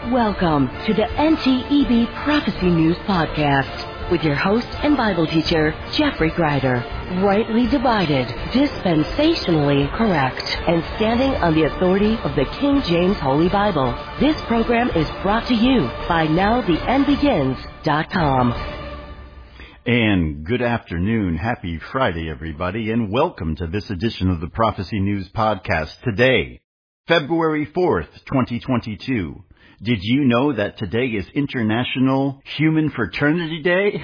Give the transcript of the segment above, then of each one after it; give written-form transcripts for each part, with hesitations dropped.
Welcome to the NTEB Prophecy News Podcast with your host and Bible teacher, Jeffrey Greider. Rightly divided, dispensationally correct, and standing on the authority of the King James Holy Bible. This program is brought to you by NowTheEndBegins.com. And good afternoon. Happy Friday, everybody, and welcome to this edition of the Prophecy News Podcast. Today, February 4th, 2022. Did you know that today is International Human Fraternity Day?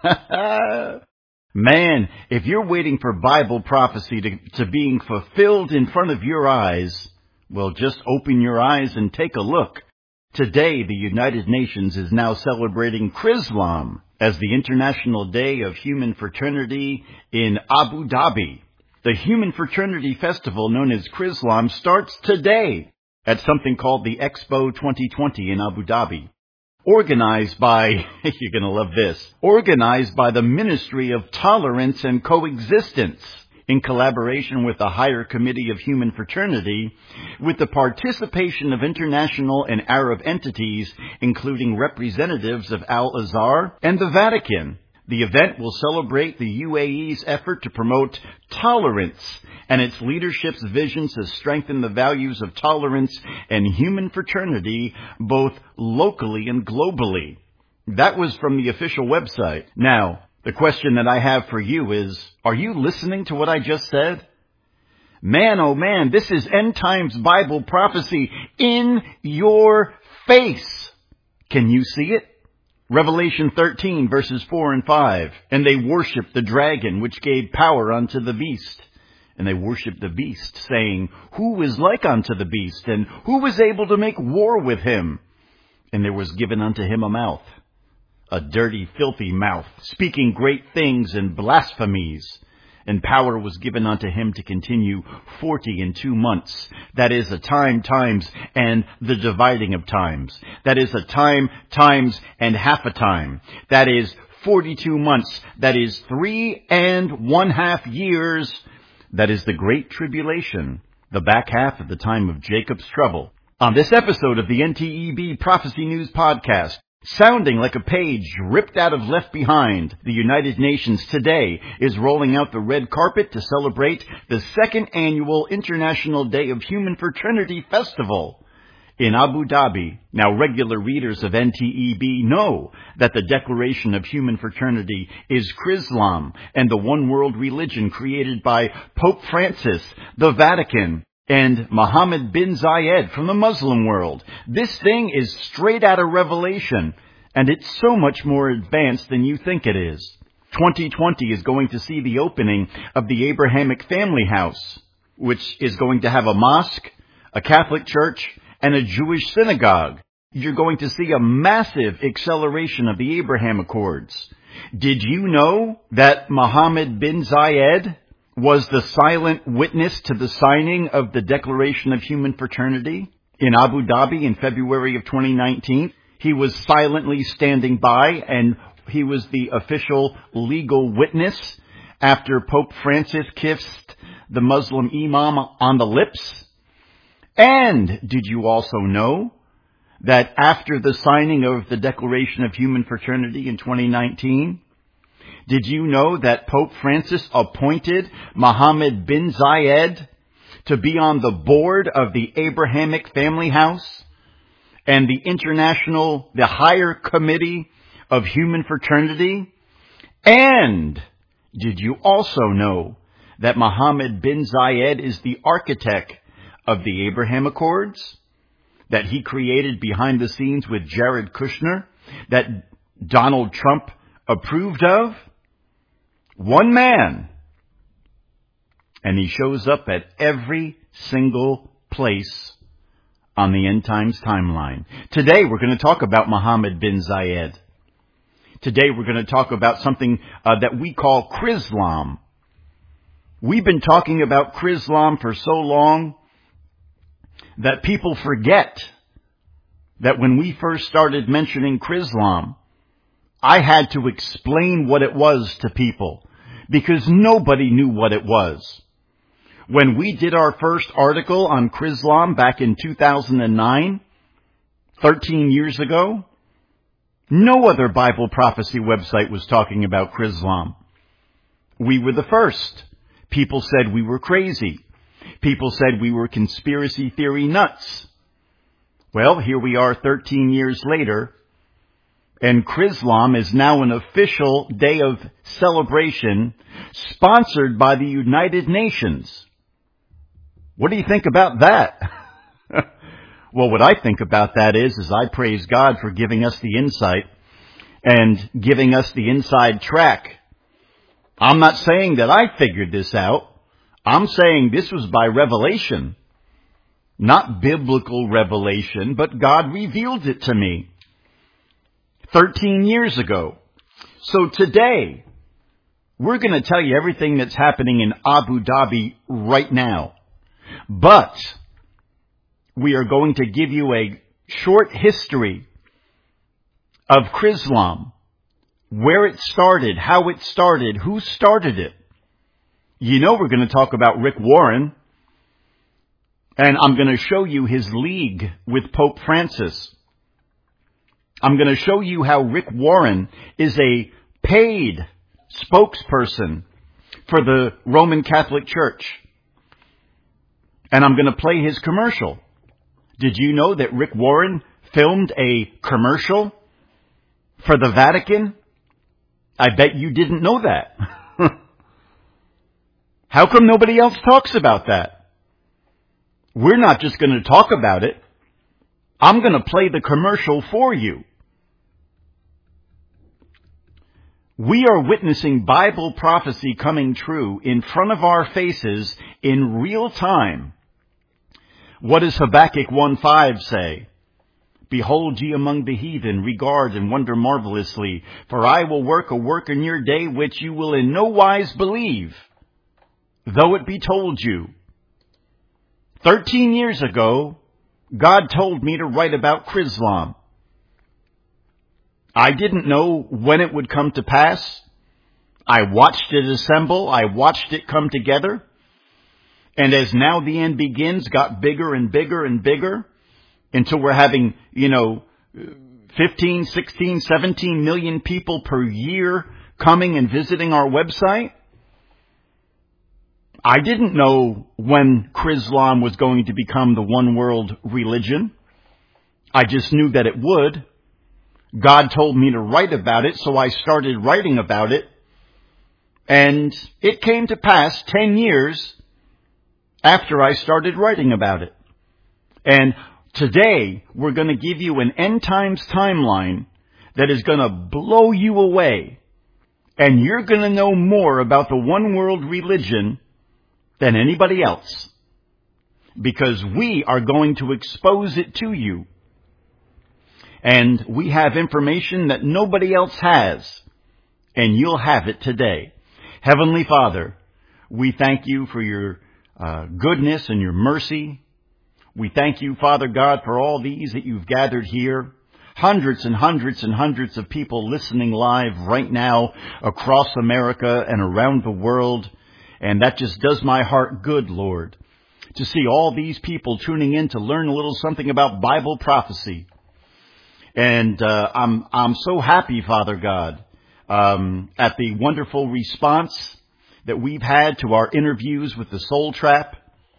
Man, if you're waiting for Bible prophecy to being fulfilled in front of your eyes, well, just open your eyes and take a look. Today, the United Nations is now celebrating Chrislam as the International Day of Human Fraternity in Abu Dhabi. The Human Fraternity Festival, known as Chrislam, starts today at something called the Expo 2020 in Abu Dhabi. Organized by, you're going to love this, organized by the Ministry of Tolerance and Coexistence in collaboration with the Higher Committee of Human Fraternity, with the participation of international and Arab entities, including representatives of Al-Azhar and the Vatican. The event will celebrate the UAE's effort to promote tolerance and its leadership's vision to strengthen the values of tolerance and human fraternity both locally and globally. That was from the official website. Now, the question that I have for you is, are you listening to what I just said? Man, oh man, this is end times Bible prophecy in your face. Can you see it? Revelation 13, verses 4 and 5. And they worshiped the dragon, which gave power unto the beast. And they worshiped the beast, saying, Who is like unto the beast, and who was able to make war with him? And there was given unto him a mouth, a dirty, filthy mouth, speaking great things and blasphemies. And power was given unto him to continue 42 months. That is a time, times, and the dividing of times. That is a time, times, and half a time. That is 42 months. That is 3.5 years. That is the Great Tribulation, the back half of the time of Jacob's trouble. On this episode of the NTEB Prophecy News Podcast, sounding like a page ripped out of Left Behind, the United Nations today is rolling out the red carpet to celebrate the second annual International Day of Human Fraternity Festival in Abu Dhabi. Now, regular readers of NTEB know that the Declaration of Human Fraternity is Chrislam and the one world religion created by Pope Francis, the Vatican, and Mohammed bin Zayed from the Muslim world. This thing is straight out of Revelation, and it's so much more advanced than you think it is. 2020 is going to see the opening of the Abrahamic Family House, which is going to have a mosque, a Catholic church, and a Jewish synagogue. You're going to see a massive acceleration of the Abraham Accords. Did you know that Mohammed bin Zayed was the silent witness to the signing of the Declaration of Human Fraternity in Abu Dhabi in February of 2019? He was silently standing by, and he was the official legal witness after Pope Francis kissed the Muslim imam on the lips. And did you also know that after the signing of the Declaration of Human Fraternity in 2019, did you know that Pope Francis appointed Mohammed bin Zayed to be on the board of the Abrahamic Family House and the Higher Committee of Human Fraternity? And did you also know that Mohammed bin Zayed is the architect of the Abraham Accords that he created behind the scenes with Jared Kushner, that Donald Trump approved of? One man. And he shows up at every single place on the end times timeline. Today we're going to talk about Mohammed bin Zayed. Today we're going to talk about something that we call Chrislam. We've been talking about Chrislam for so long that people forget that when we first started mentioning Chrislam, I had to explain what it was to people because nobody knew what it was. When we did our first article on Chrislam back in 2009, 13 years ago, no other Bible prophecy website was talking about Chrislam. We were the first. People said we were crazy. People said we were conspiracy theory nuts. Well, here we are 13 years later, and Chrislam is now an official day of celebration sponsored by the United Nations. What do you think about that? Well, what I think about that is I praise God for giving us the insight and giving us the inside track. I'm not saying that I figured this out. I'm saying this was by revelation. Not biblical revelation, but God revealed it to me 13 years ago. So today, we're going to tell you everything that's happening in Abu Dhabi right now. But we are going to give you a short history of Chrislam, where it started, how it started, who started it. You know we're going to talk about Rick Warren, and I'm going to show you his league with Pope Francis. I'm going to show you how Rick Warren is a paid spokesperson for the Roman Catholic Church. And I'm going to play his commercial. Did you know that Rick Warren filmed a commercial for the Vatican? I bet you didn't know that. How come nobody else talks about that? We're not just going to talk about it. I'm going to play the commercial for you. We are witnessing Bible prophecy coming true in front of our faces in real time. What does Habakkuk 1:5 say? Behold ye among the heathen, regard and wonder marvelously, for I will work a work in your day which you will in no wise believe, though it be told you. 13 years ago, God told me to write about Chrislam. I didn't know when it would come to pass. I watched it assemble. I watched it come together. And as now the end begins, got bigger and bigger and bigger until we're having, 15, 16, 17 million people per year coming and visiting our website. I didn't know when Chrislam was going to become the one world religion. I just knew that it would. God told me to write about it, so I started writing about it. And it came to pass 10 years after I started writing about it. And today, we're going to give you an end times timeline that is going to blow you away. And you're going to know more about the one world religion than anybody else. Because we are going to expose it to you. And we have information that nobody else has. And you'll have it today. Heavenly Father, we thank you for your goodness and your mercy. We thank you, Father God, for all these that you've gathered here. Hundreds and hundreds and hundreds of people listening live right now across America and around the world. And that just does my heart good, Lord, to see all these people tuning in to learn a little something about Bible prophecy. And I'm so happy, Father God, at the wonderful response that we've had to our interviews with the Soul Trap.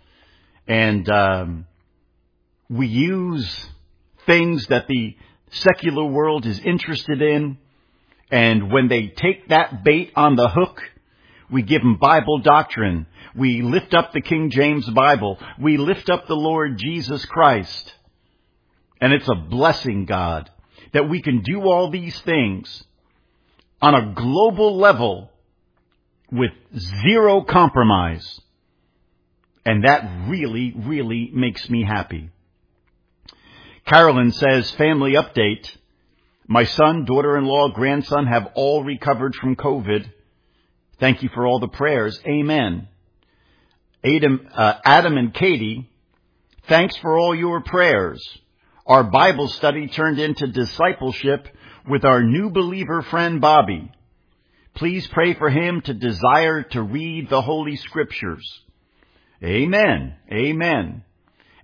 And we use things that the secular world is interested in. And when they take that bait on the hook, we give them Bible doctrine. We lift up the King James Bible. We lift up the Lord Jesus Christ. And it's a blessing, God, that we can do all these things on a global level with zero compromise. And that really, really makes me happy. Carolyn says, family update. My son, daughter-in-law, grandson have all recovered from COVID. Thank you for all the prayers. Amen. Adam and Katie, thanks for all your prayers. Our Bible study turned into discipleship with our new believer friend Bobby. Please pray for him to desire to read the Holy Scriptures. Amen. Amen.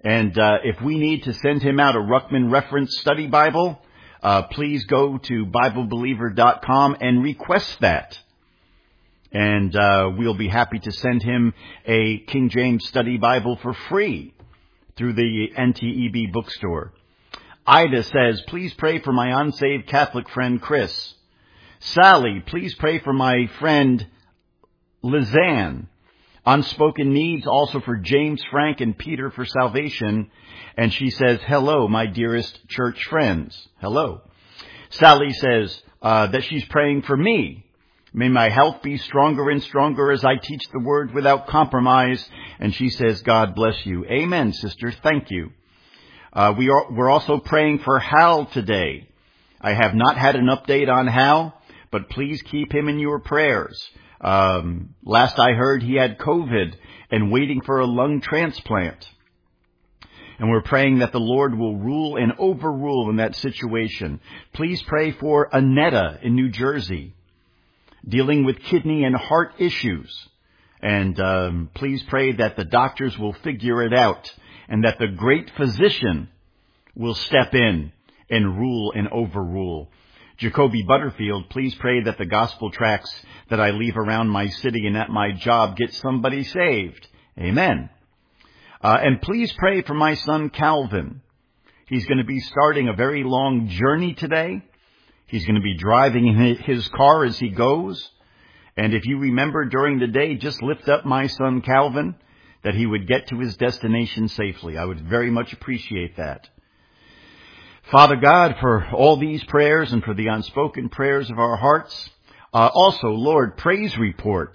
And if we need to send him out a Ruckman Reference Study Bible, please go to BibleBeliever.com and request that. And we'll be happy to send him a King James Study Bible for free through the NTEB bookstore. Ida says, please pray for my unsaved Catholic friend Chris. Sally, please pray for my friend Lizanne. Unspoken needs also for James, Frank, and Peter for salvation. And she says, hello, my dearest church friends. Hello. Sally says that she's praying for me. May my health be stronger and stronger as I teach the word without compromise. And she says, God bless you. Amen, sister. Thank you. We're also praying for Hal today. I have not had an update on Hal, but please keep him in your prayers. Last I heard, he had COVID and waiting for a lung transplant. And we're praying that the Lord will rule and overrule in that situation. Please pray for Annetta in New Jersey, dealing with kidney and heart issues. And please pray that the doctors will figure it out and that the great physician will step in and rule and overrule. Jacoby Butterfield, please pray that the gospel tracts that I leave around my city and at my job get somebody saved. Amen. And please pray for my son Calvin. He's going to be starting a very long journey today. He's going to be driving in his car as he goes. And if you remember during the day, just lift up my son Calvin, that he would get to his destination safely. I would very much appreciate that. Father God, for all these prayers and for the unspoken prayers of our hearts. Also, Lord, praise report.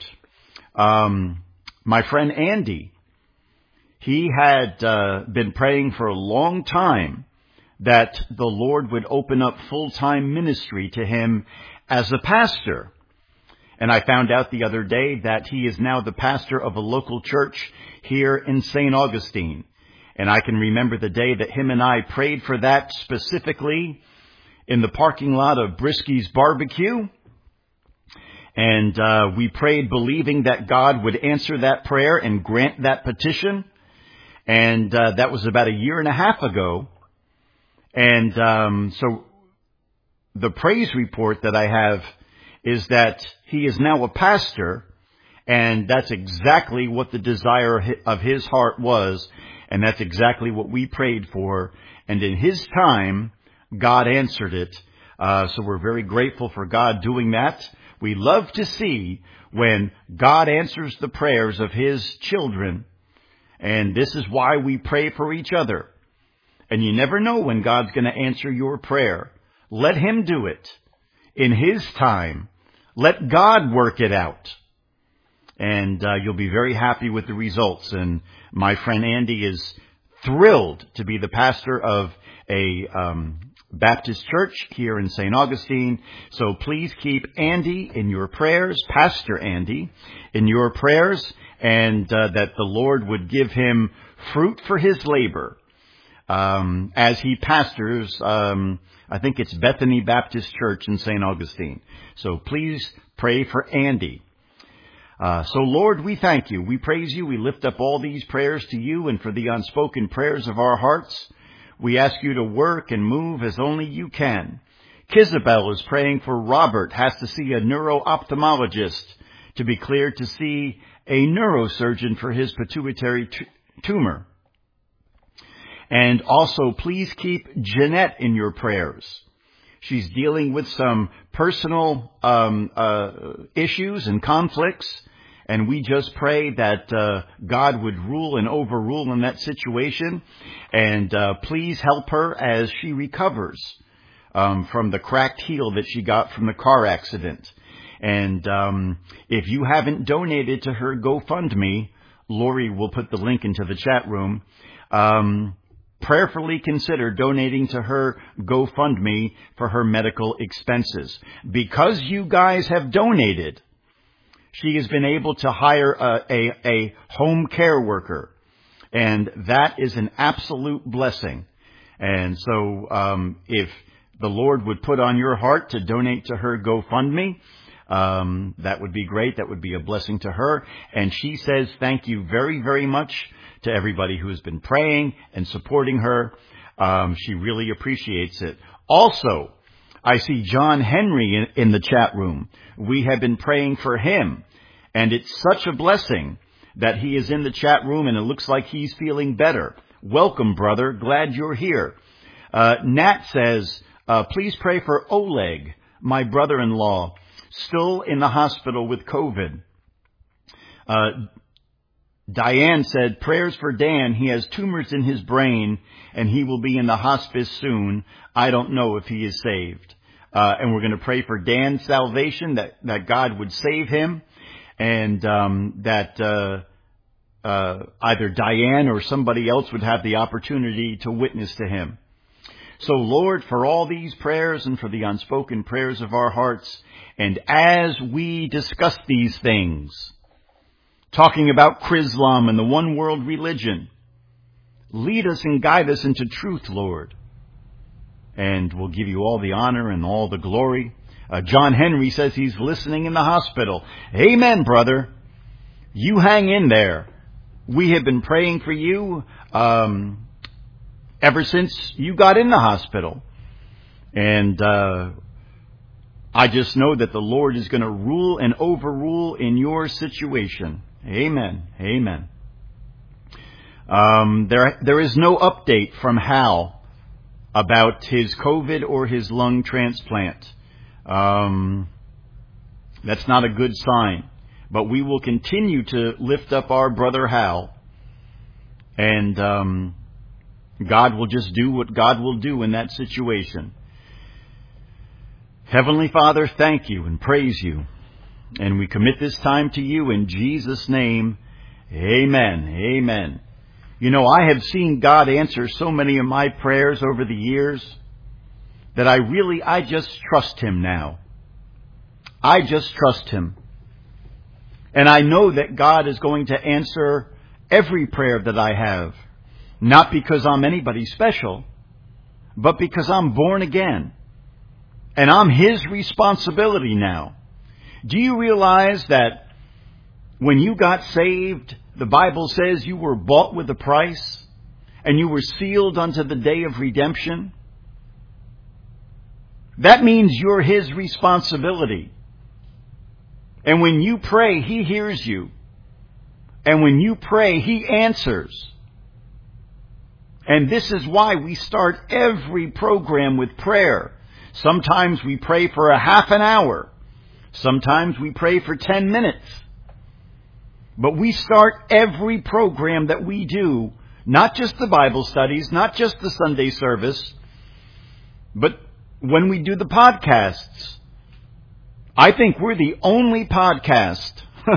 My friend Andy, he had been praying for a long time that the Lord would open up full-time ministry to him as a pastor. And I found out the other day that he is now the pastor of a local church here in St. Augustine. And I can remember the day that him and I prayed for that specifically in the parking lot of Brisky's Barbecue. And we prayed believing that God would answer that prayer and grant that petition. And that was about 1.5 years ago. And so the praise report that I have is that he is now a pastor. And that's exactly what the desire of his heart was. And that's exactly what we prayed for. And in his time, God answered it. So we're very grateful for God doing that. We love to see when God answers the prayers of his children. And this is why we pray for each other. And you never know when God's going to answer your prayer. Let him do it in his time. Let God work it out. And you'll be very happy with the results. And my friend Andy is thrilled to be the pastor of a Baptist church here in St. Augustine. So please keep Andy in your prayers, Pastor Andy, in your prayers, and that the Lord would give him fruit for his labor as he pastors, I think it's Bethany Baptist Church in St. Augustine. So please pray for Andy. So Lord, we thank you. We praise you. We lift up all these prayers to you and for the unspoken prayers of our hearts. We ask you to work and move as only you can. Kizabel is praying for Robert, has to see a neuro-ophthalmologist to be cleared to see a neurosurgeon for his pituitary tumor. And also, please keep Jeanette in your prayers. She's dealing with some personal issues and conflicts, and we just pray that God would rule and overrule in that situation. And please help her as she recovers from the cracked heel that she got from the car accident. And if you haven't donated to her GoFundMe, Lori will put the link into the chat room. Prayerfully consider donating to her GoFundMe for her medical expenses. Because you guys have donated, she has been able to hire a home care worker. And that is an absolute blessing. And so if the Lord would put on your heart to donate to her GoFundMe, that would be great. That would be a blessing to her. And she says thank you very, very much to everybody who has been praying and supporting her. She really appreciates it. Also, I see John Henry in the chat room. We have been praying for him, and it's such a blessing that he is in the chat room, and it looks like he's feeling better. Welcome, brother. Glad you're here. Nat says, please pray for Oleg, my brother-in-law, still in the hospital with COVID. Diane said, prayers for Dan. He has tumors in his brain, and he will be in the hospice soon. I don't know if he is saved. And we're going to pray for Dan's salvation, that God would save him, and that either Diane or somebody else would have the opportunity to witness to him. So, Lord, for all these prayers and for the unspoken prayers of our hearts, and as we discuss these things, talking about Chrislam and the one world religion, lead us and guide us into truth, Lord. And we'll give you all the honor and all the glory. John Henry says he's listening in the hospital. Amen, brother. You hang in there. We have been praying for you ever since you got in the hospital. And I just know that the Lord is going to rule and overrule in your situation. Amen. Amen. There is no update from Hal about his COVID or his lung transplant. That's not a good sign. But we will continue to lift up our brother Hal. And God will just do what God will do in that situation. Heavenly Father, thank you and praise you. And we commit this time to you in Jesus' name. Amen. Amen. You know, I have seen God answer so many of my prayers over the years that I just trust him now. I just trust him. And I know that God is going to answer every prayer that I have. Not because I'm anybody special, but because I'm born again. And I'm his responsibility now. Do you realize that when you got saved, the Bible says you were bought with a price and you were sealed unto the day of redemption? That means you're his responsibility. And when you pray, he hears you. And when you pray, he answers. And this is why we start every program with prayer. Sometimes we pray for a half an hour. Sometimes we pray for 10 minutes. But we start every program that we do, not just the Bible studies, not just the Sunday service, but when we do the podcasts. I think we're the only podcast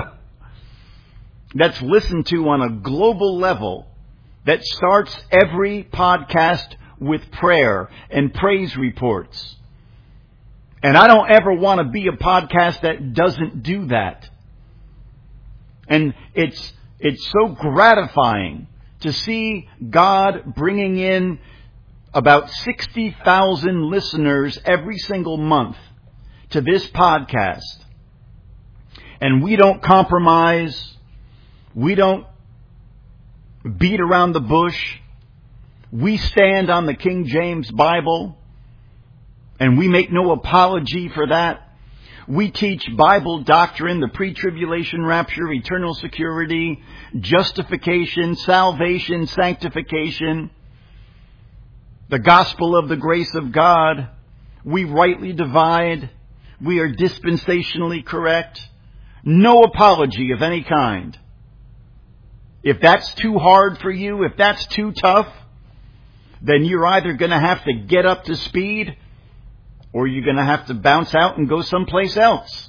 that's listened to on a global level that starts every podcast with prayer and praise reports. And I don't ever want to be a podcast that doesn't do that. And it's so gratifying to see God bringing in about 60,000 listeners every single month to this podcast. And we don't compromise. We don't beat around the bush. We stand on the King James Bible. And we make no apology for that. We teach Bible doctrine, the pre-tribulation rapture, eternal security, justification, salvation, sanctification, the gospel of the grace of God. We rightly divide. We are dispensationally correct. No apology of any kind. If that's too hard for you, if that's too tough, then you're either going to have to get up to speed or you're going to have to bounce out and go someplace else.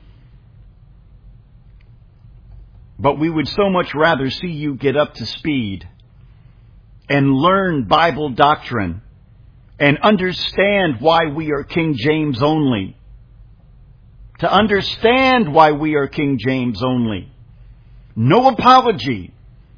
But we would so much rather see you get up to speed and learn Bible doctrine and understand why we are King James only. To understand why we are King James only. No apology.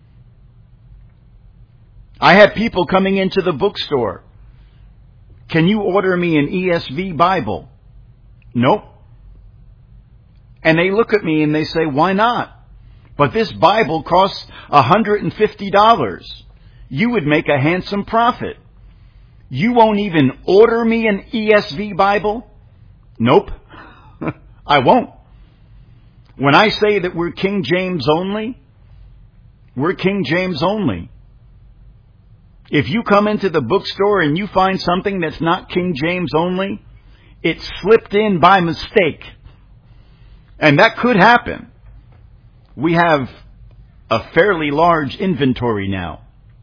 I have people coming into the bookstore. Can you order me an ESV Bible? Nope. And they look at me and they say, why not? But this Bible costs $150. You would make a handsome profit. You won't even order me an ESV Bible? Nope. I won't. When I say that we're King James only, we're King James only. If you come into the bookstore and you find something that's not King James only, it slipped in by mistake. And that could happen. We have a fairly large inventory now.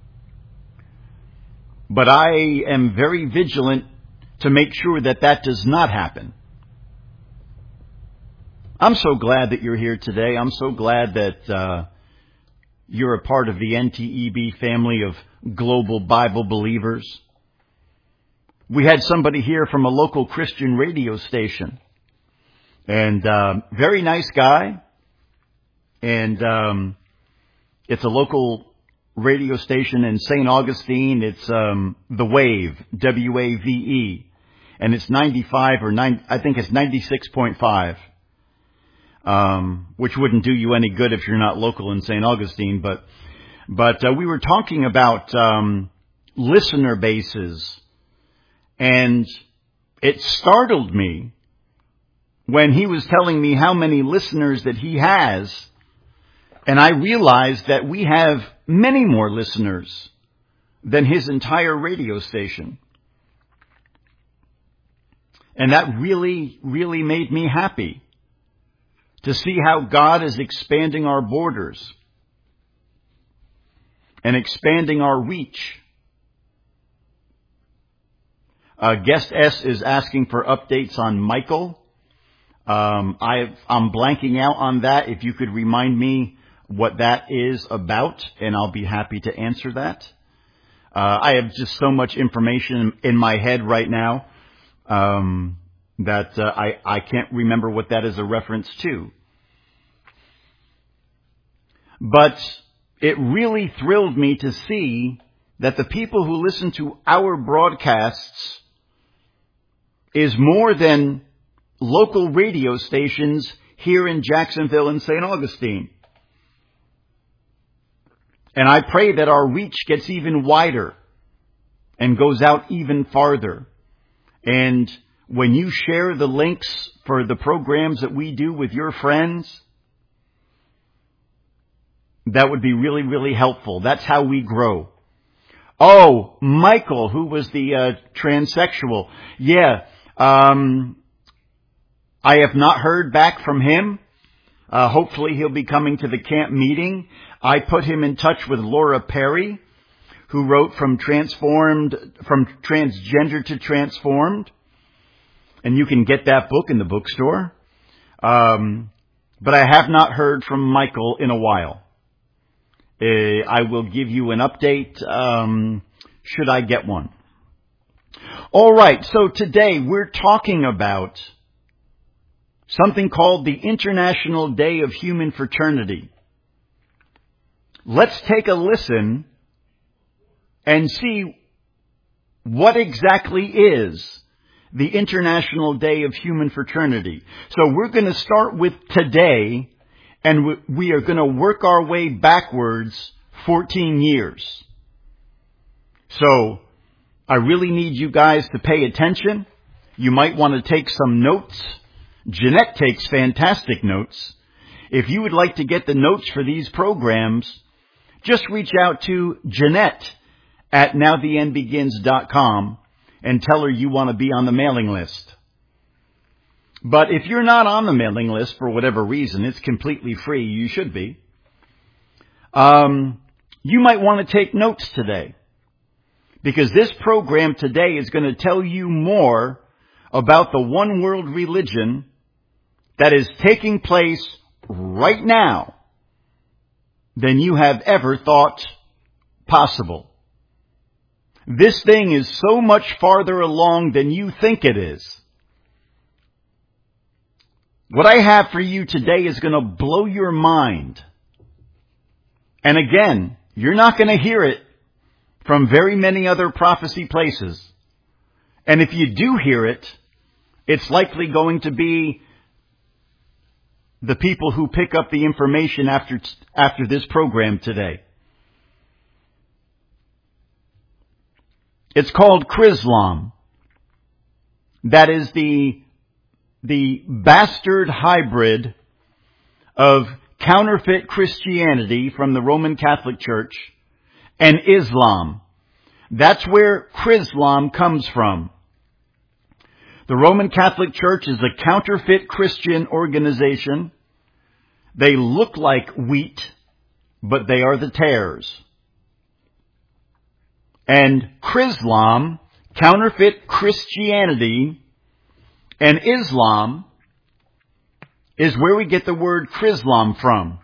But I am very vigilant to make sure that that does not happen. I'm so glad that you're here today. I'm so glad that you're a part of the NTEB family of global Bible believers. We had somebody here from a local Christian radio station. And very nice guy. And it's a local radio station in St. Augustine. It's The Wave, W-A-V-E. And it's 95 or 9, I think it's 96.5. Which wouldn't do you any good if you're not local in St. Augustine. But we were talking about listener bases. And it startled me when he was telling me how many listeners that he has. And I realized that we have many more listeners than his entire radio station. And that really, really made me happy to see how God is expanding our borders and expanding our reach. Guest S is asking for updates on Michael. I'm blanking out on that. If you could remind me what that is about, and I'll be happy to answer that. I have just so much information in my head right now that I can't remember what that is a reference to. But it really thrilled me to see that the people who listen to our broadcasts is more than local radio stations here in Jacksonville and St. Augustine. And I pray that our reach gets even wider and goes out even farther. And when you share the links for the programs that we do with your friends, that would be really, really helpful. That's how we grow. Oh, Michael, who was the transsexual. Yeah, I have not heard back from him. Hopefully he'll be coming to the camp meeting. I put him in touch with Laura Perry, who wrote From Transgender to Transformed. And you can get that book in the bookstore. But I have not heard from Michael in a while. I will give you an update, should I get one. All right, so today we're talking about something called the International Day of Human Fraternity. Let's take a listen and see what exactly is the International Day of Human Fraternity. So we're going to start with today, and we are going to work our way backwards 14 years. So I really need you guys to pay attention. You might want to take some notes. Jeanette takes fantastic notes. If you would like to get the notes for these programs, just reach out to Jeanette at nowtheendbegins.com and tell her you want to be on the mailing list. But if you're not on the mailing list for whatever reason, it's completely free. You should be. You might want to take notes today, because this program today is going to tell you more about the one world religion that is taking place right now than you have ever thought possible. This thing is so much farther along than you think it is. What I have for you today is going to blow your mind. And again, you're not going to hear it from very many other prophecy places. And if you do hear it, it's likely going to be the people who pick up the information after this program today. It's called Chrislam. That is the bastard hybrid of counterfeit Christianity from the Roman Catholic Church and Islam. That's where Chrislam comes from. The Roman Catholic Church is a counterfeit Christian organization. They look like wheat, but they are the tares. And Chrislam, counterfeit Christianity, and Islam is where we get the word Chrislam from.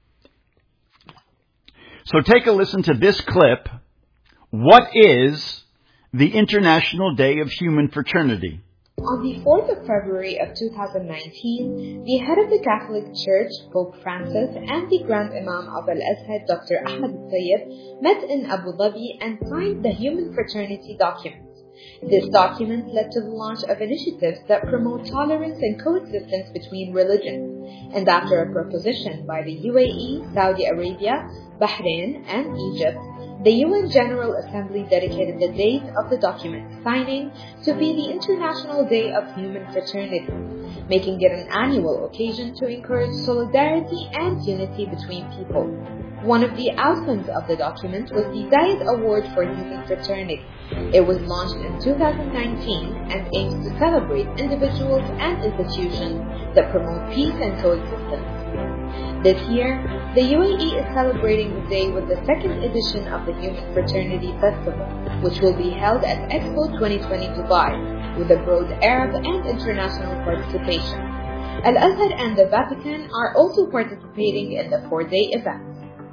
So take a listen to this clip. What is the International Day of Human Fraternity? On the 4th of February of 2019, the head of the Catholic Church, Pope Francis, and the Grand Imam of Al-Azhar, Dr. Ahmed al-Tayyib, met in Abu Dhabi and signed the Human Fraternity document. This document led to the launch of initiatives that promote tolerance and coexistence between religions. And after a proposition by the UAE, Saudi Arabia, Bahrain, and Egypt, the UN General Assembly dedicated the date of the document signing to be the International Day of Human Fraternity, making it an annual occasion to encourage solidarity and unity between people. One of the outcomes of the document was the Zayed Award for Human Fraternity. It was launched in 2019 and aims to celebrate individuals and institutions that promote peace and coexistence. This year, the UAE is celebrating the day with the second edition of the Human Fraternity Festival, which will be held at Expo 2020 Dubai, with a broad Arab and international participation. Al-Azhar and the Vatican are also participating in the 4-day event.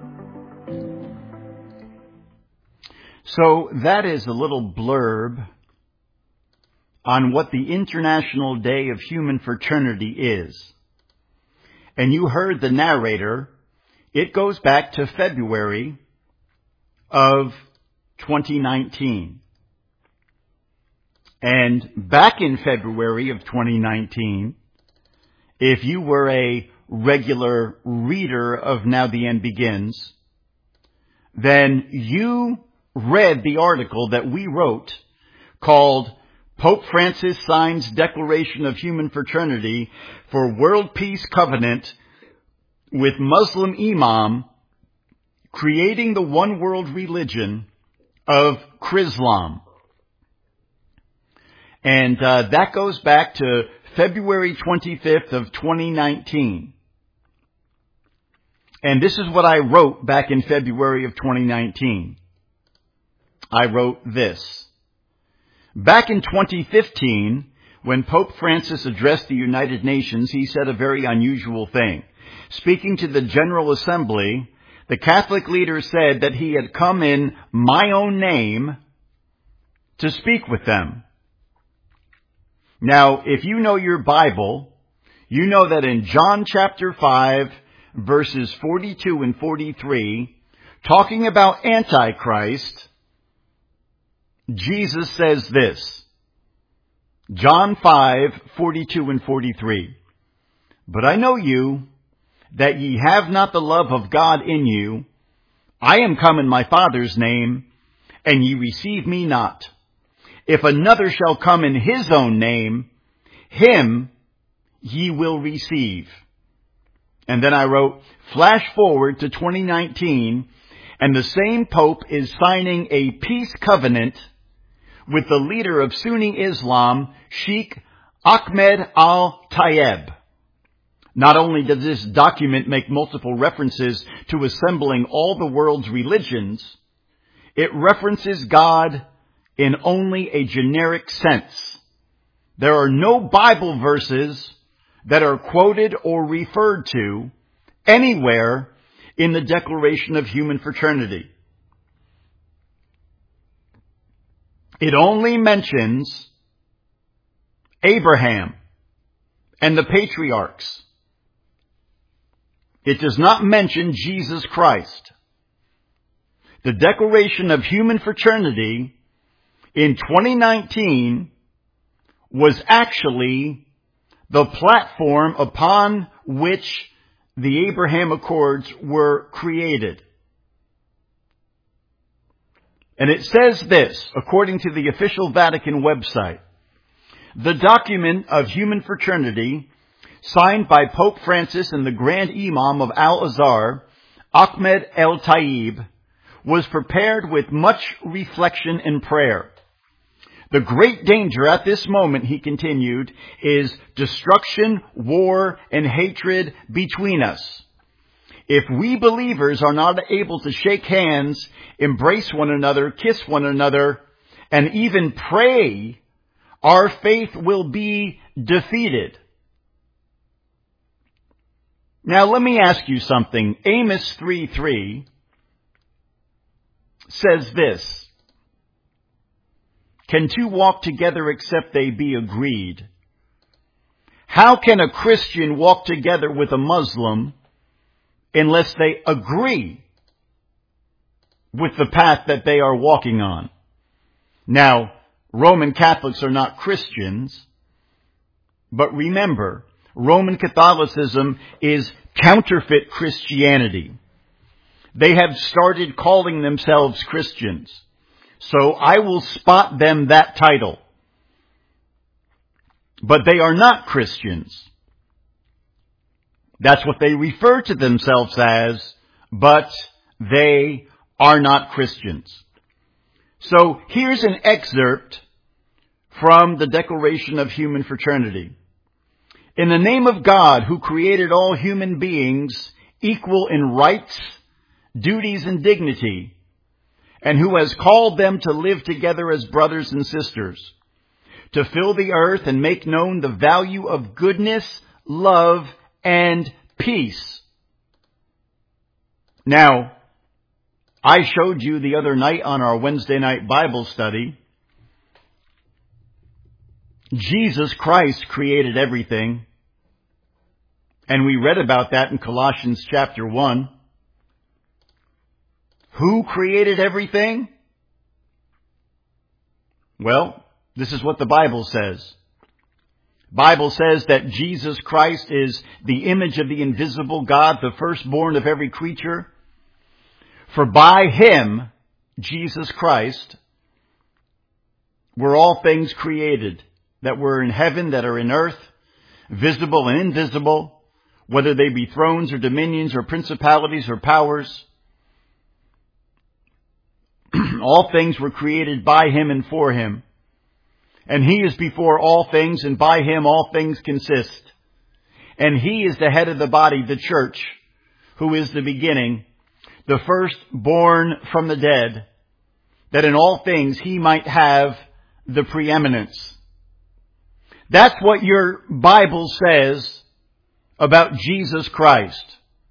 So that is a little blurb on what the International Day of Human Fraternity is. And you heard the narrator. It goes back to February of 2019. And back in February of 2019, if you were a regular reader of Now the End Begins, then you read the article that we wrote called Pope Francis Signs Declaration of Human Fraternity for World Peace Covenant with Muslim Imam Creating the One World Religion of Chrislam. And that goes back to February 25th of 2019. And this is what I wrote back in February of 2019. I wrote this. Back in 2015, when Pope Francis addressed the United Nations, he said a very unusual thing. Speaking to the General Assembly, the Catholic leader said that he had come in my own name to speak with them. Now, if you know your Bible, you know that in John chapter 5, verses 42 and 43, talking about Antichrist, Jesus says this, John 5:42 and 43. But I know you, that ye have not the love of God in you. I am come in my Father's name, and ye receive me not. If another shall come in his own name, him ye will receive. And then I wrote, flash forward to 2019, and the same Pope is signing a peace covenant with the leader of Sunni Islam, Sheikh Ahmed al-Tayyib. Not only does this document make multiple references to assembling all the world's religions, it references God in only a generic sense. There are no Bible verses that are quoted or referred to anywhere in the Declaration of Human Fraternity. It only mentions Abraham and the patriarchs. It does not mention Jesus Christ. The Declaration of Human Fraternity in 2019 was actually the platform upon which the Abraham Accords were created. And it says this, according to the official Vatican website: the document of human fraternity, signed by Pope Francis and the Grand Imam of Al-Azhar, Ahmed El-Tayyib, was prepared with much reflection and prayer. The great danger at this moment, he continued, is destruction, war, and hatred between us. If we believers are not able to shake hands, embrace one another, kiss one another, and even pray, our faith will be defeated. Now let me ask you something. Amos 3:3 says this: can two walk together except they be agreed? How can a Christian walk together with a Muslim unless they agree with the path that they are walking on? Now, Roman Catholics are not Christians, but remember, Roman Catholicism is counterfeit Christianity. They have started calling themselves Christians. So I will spot them that title. But they are not Christians. That's what they refer to themselves as, but they are not Christians. So here's an excerpt from the Declaration of Human Fraternity. In the name of God, who created all human beings equal in rights, duties, and dignity, and who has called them to live together as brothers and sisters, to fill the earth and make known the value of goodness, love, and peace. Now, I showed you the other night on our Wednesday night Bible study, Jesus Christ created everything, and we read about that in Colossians chapter 1. Who created everything? Well, this is what the Bible says. The Bible says that Jesus Christ is the image of the invisible God, the firstborn of every creature. For by him, Jesus Christ, were all things created, that were in heaven, that are in earth, visible and invisible, whether they be thrones or dominions or principalities or powers. All things were created by him and for him. And he is before all things, and by him all things consist. And he is the head of the body, the church, who is the beginning, the firstborn from the dead, that in all things he might have the preeminence. That's what your Bible says about Jesus Christ.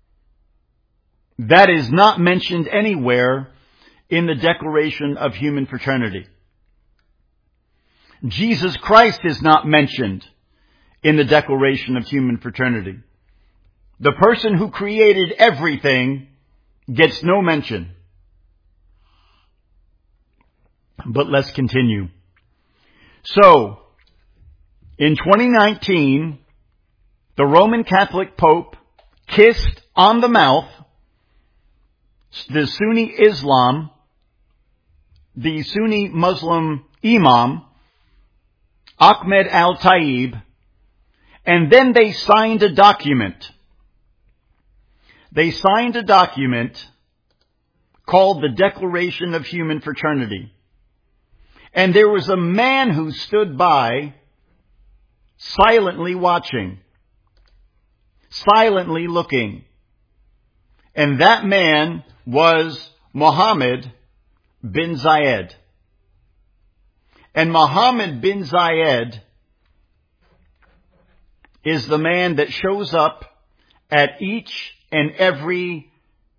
That is not mentioned anywhere in the Declaration of Human Fraternity. Jesus Christ is not mentioned in the Declaration of Human Fraternity. The person who created everything gets no mention. But let's continue. So, in 2019, the Roman Catholic Pope kissed on the mouth the Sunni Muslim Imam, Ahmed El-Tayyib, and then they signed a document. They signed a document called the Declaration of Human Fraternity. And there was a man who stood by, silently watching, silently looking. And that man was Mohammed bin Zayed. And Mohammed bin Zayed is the man that shows up at each and every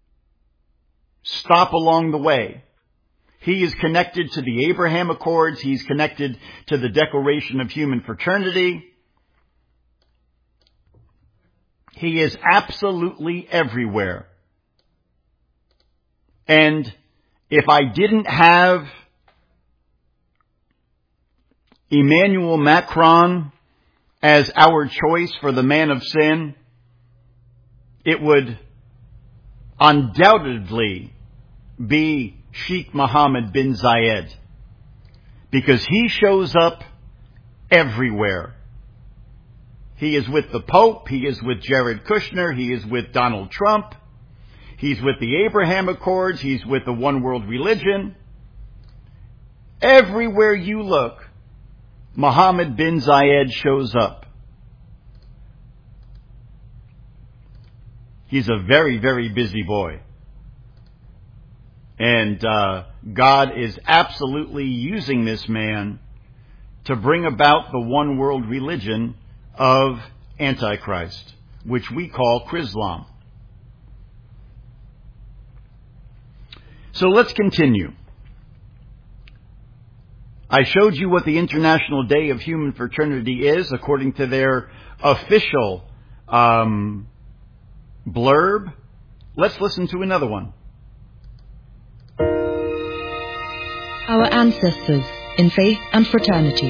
stop along the way. He is connected to the Abraham Accords. He's connected to the Declaration of Human Fraternity. He is absolutely everywhere. And if I didn't have Emmanuel Macron as our choice for the man of sin, it would undoubtedly be Sheikh Mohammed bin Zayed, because he shows up everywhere. He is with the Pope, he is with Jared Kushner, he is with Donald Trump, he's with the Abraham Accords, he's with the One World Religion. Everywhere you look, Mohammed bin Zayed shows up. He's a very, very busy boy. And God is absolutely using this man to bring about the one world religion of Antichrist, which we call Chrislam. So let's continue. I showed you what the International Day of Human Fraternity is according to their official blurb. Let's listen to another one. Our ancestors in faith and fraternity.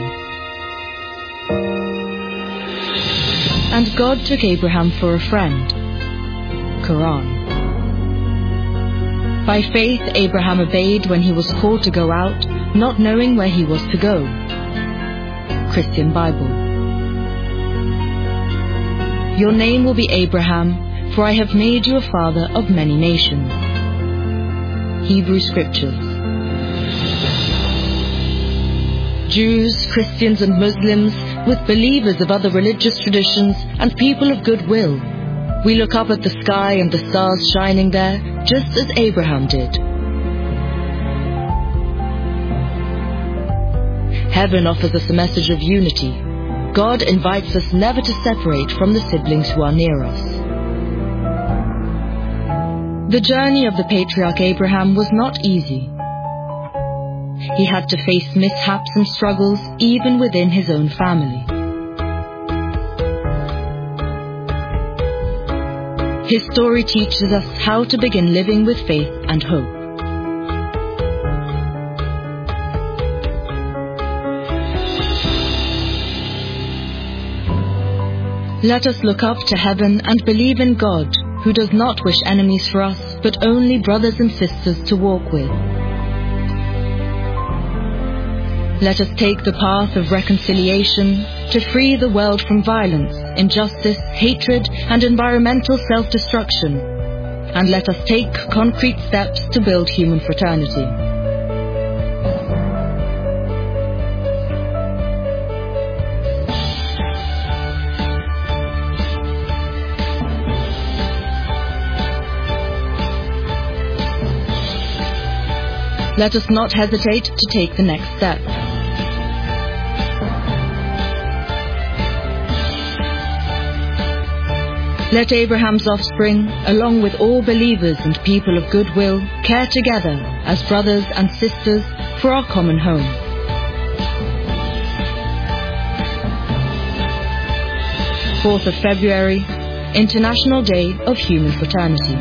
And God took Abraham for a friend. Quran. By faith, Abraham obeyed when he was called to go out, not knowing where he was to go. Christian Bible. Your name will be Abraham, for I have made you a father of many nations. Hebrew Scriptures. Jews, Christians and Muslims, with believers of other religious traditions and people of goodwill, we look up at the sky and the stars shining there, just as Abraham did. Heaven offers us a message of unity. God invites us never to separate from the siblings who are near us. The journey of the patriarch Abraham was not easy. He had to face mishaps and struggles even within his own family. His story teaches us how to begin living with faith and hope. Let us look up to heaven and believe in God, who does not wish enemies for us, but only brothers and sisters to walk with. Let us take the path of reconciliation to free the world from violence, injustice, hatred, and environmental self-destruction. And let us take concrete steps to build human fraternity. Let us not hesitate to take the next step. Let Abraham's offspring, along with all believers and people of goodwill, care together as brothers and sisters for our common home. Fourth of February, International Day of Human Fraternity.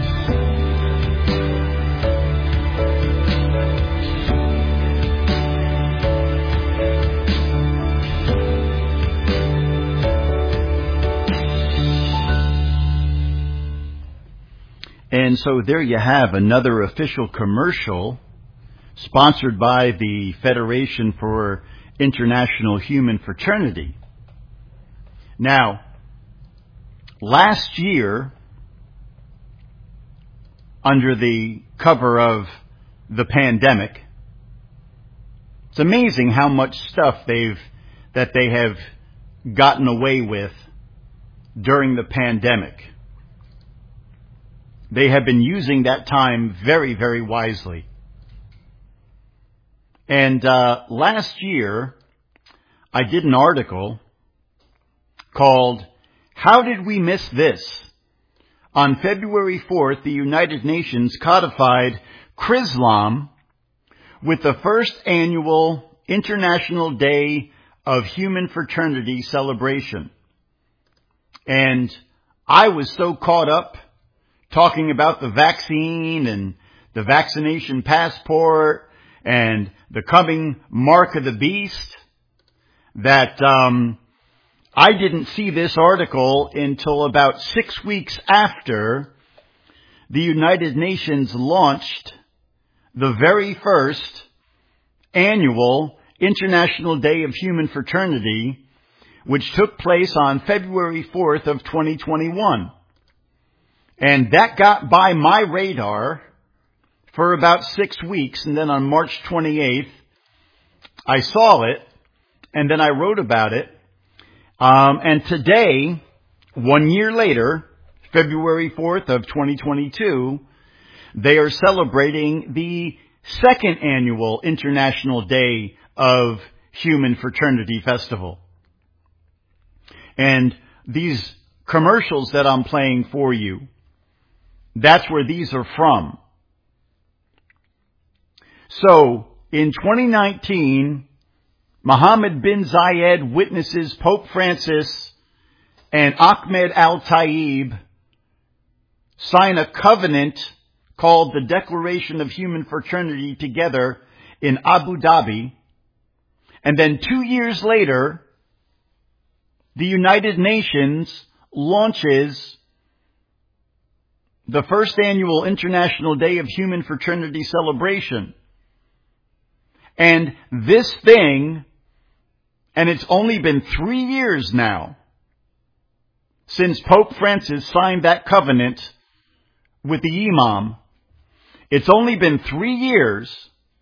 And so there you have another official commercial sponsored by the Federation for International Human Fraternity. Now, last year, under the cover of the pandemic, it's amazing how much stuff they have gotten away with during the pandemic. They have been using that time very, very wisely. And last year, I did an article called, "How Did We Miss This?" On February 4th, the United Nations codified Chrislam with the first annual International Day of Human Fraternity celebration. And I was so caught up talking about the vaccine and the vaccination passport and the coming mark of the beast that I didn't see this article until about 6 weeks after the United Nations launched the very first annual International Day of Human Fraternity, which took place on February 4th of 2021. And that got by my radar for about 6 weeks, and then on March 28th, I saw it, and then I wrote about it. And today, 1 year later, February 4th of 2022, they are celebrating the second annual International Day of Human Fraternity Festival. And these commercials that I'm playing for you, that's where these are from. So, in 2019, Mohammed bin Zayed witnesses Pope Francis and Ahmed Al-Tayeb sign a covenant called the Declaration of Human Fraternity together in Abu Dhabi. And then 2 years later, the United Nations launches the first annual International Day of Human Fraternity celebration. And this thing, and it's only been 3 years now since Pope Francis signed that covenant with the Imam. It's only been 3 years,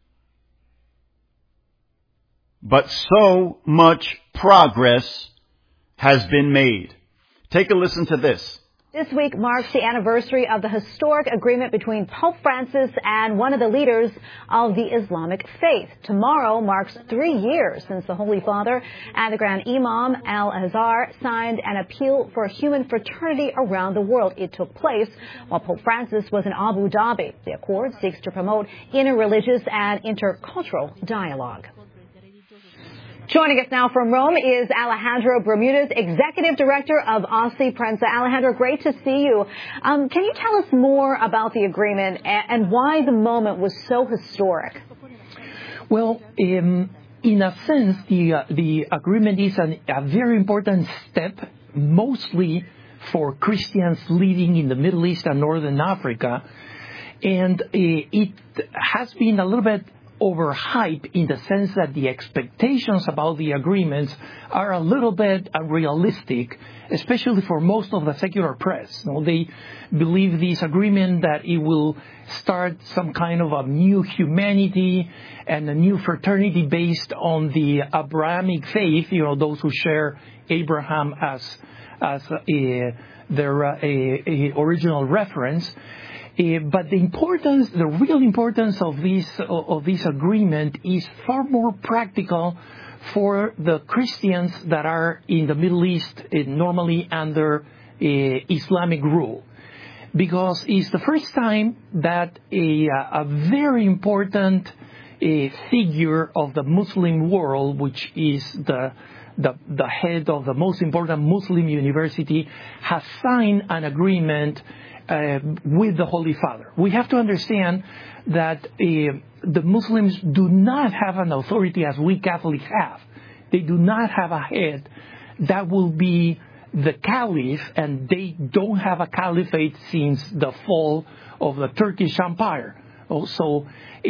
but so much progress has been made. Take a listen to this. This week marks the anniversary of the historic agreement between Pope Francis and one of the leaders of the Islamic faith. Tomorrow marks 3 years since the Holy Father and the Grand Imam Al-Azhar signed an appeal for human fraternity around the world. It took place while Pope Francis was in Abu Dhabi. The accord seeks to promote interreligious and intercultural dialogue. Joining us now from Rome is Alejandro Bermudez, Executive Director of Assi Prensa. Alejandro, great to see you. Can you tell us more about the agreement and why the moment was so historic? Well, in a sense, the agreement is a very important step, mostly for Christians living in the Middle East and Northern Africa. And it has been a little bit overhyped in the sense that the expectations about the agreements are a little bit unrealistic, especially for most of the secular press. You know, they believe this agreement that it will start some kind of a new humanity and a new fraternity based on the Abrahamic faith, you know, those who share Abraham as their original reference. But the real importance of this agreement is far more practical for the Christians that are in the Middle East, normally under Islamic rule, because it's the first time that a very important figure of the Muslim world, which is the head of the most important Muslim university, has signed an agreement with the Holy Father. We have to understand that the Muslims do not have an authority as we Catholics have. They do not have a head that will be the caliph, and they don't have a caliphate since the fall of the Turkish Empire. Also,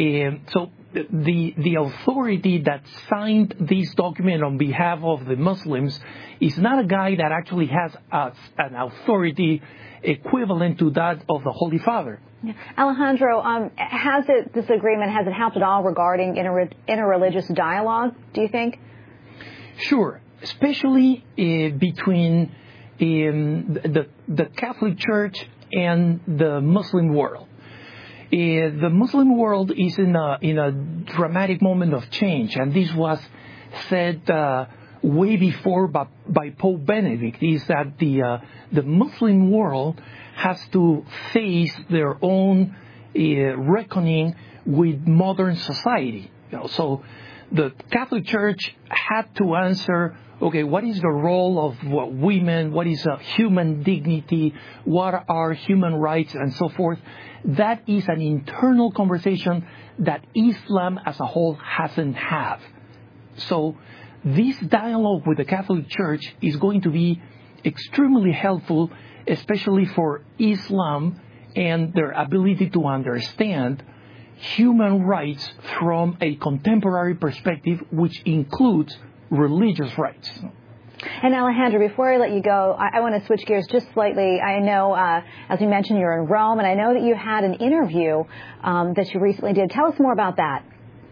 the authority that signed this document on behalf of the Muslims is not a guy that actually has an authority equivalent to that of the Holy Father. Yeah. Alejandro, this agreement, has it helped at all regarding interreligious dialogue, do you think? Sure, especially between the Catholic Church and the Muslim world. The Muslim world is in a dramatic moment of change, and this was said way before by Pope Benedict, is that the Muslim world has to face their own reckoning with modern society. You know, so the Catholic Church had to answer, okay, what is the role of women? What is human dignity? What are human rights? And so forth. That is an internal conversation that Islam as a whole hasn't had. So this dialogue with the Catholic Church is going to be extremely helpful, especially for Islam and their ability to understand human rights from a contemporary perspective, which includes religious rights. And Alejandro, before I let you go, I want to switch gears just slightly. I know, as you mentioned, you're in Rome, and I know that you had an interview that you recently did. Tell us more about that.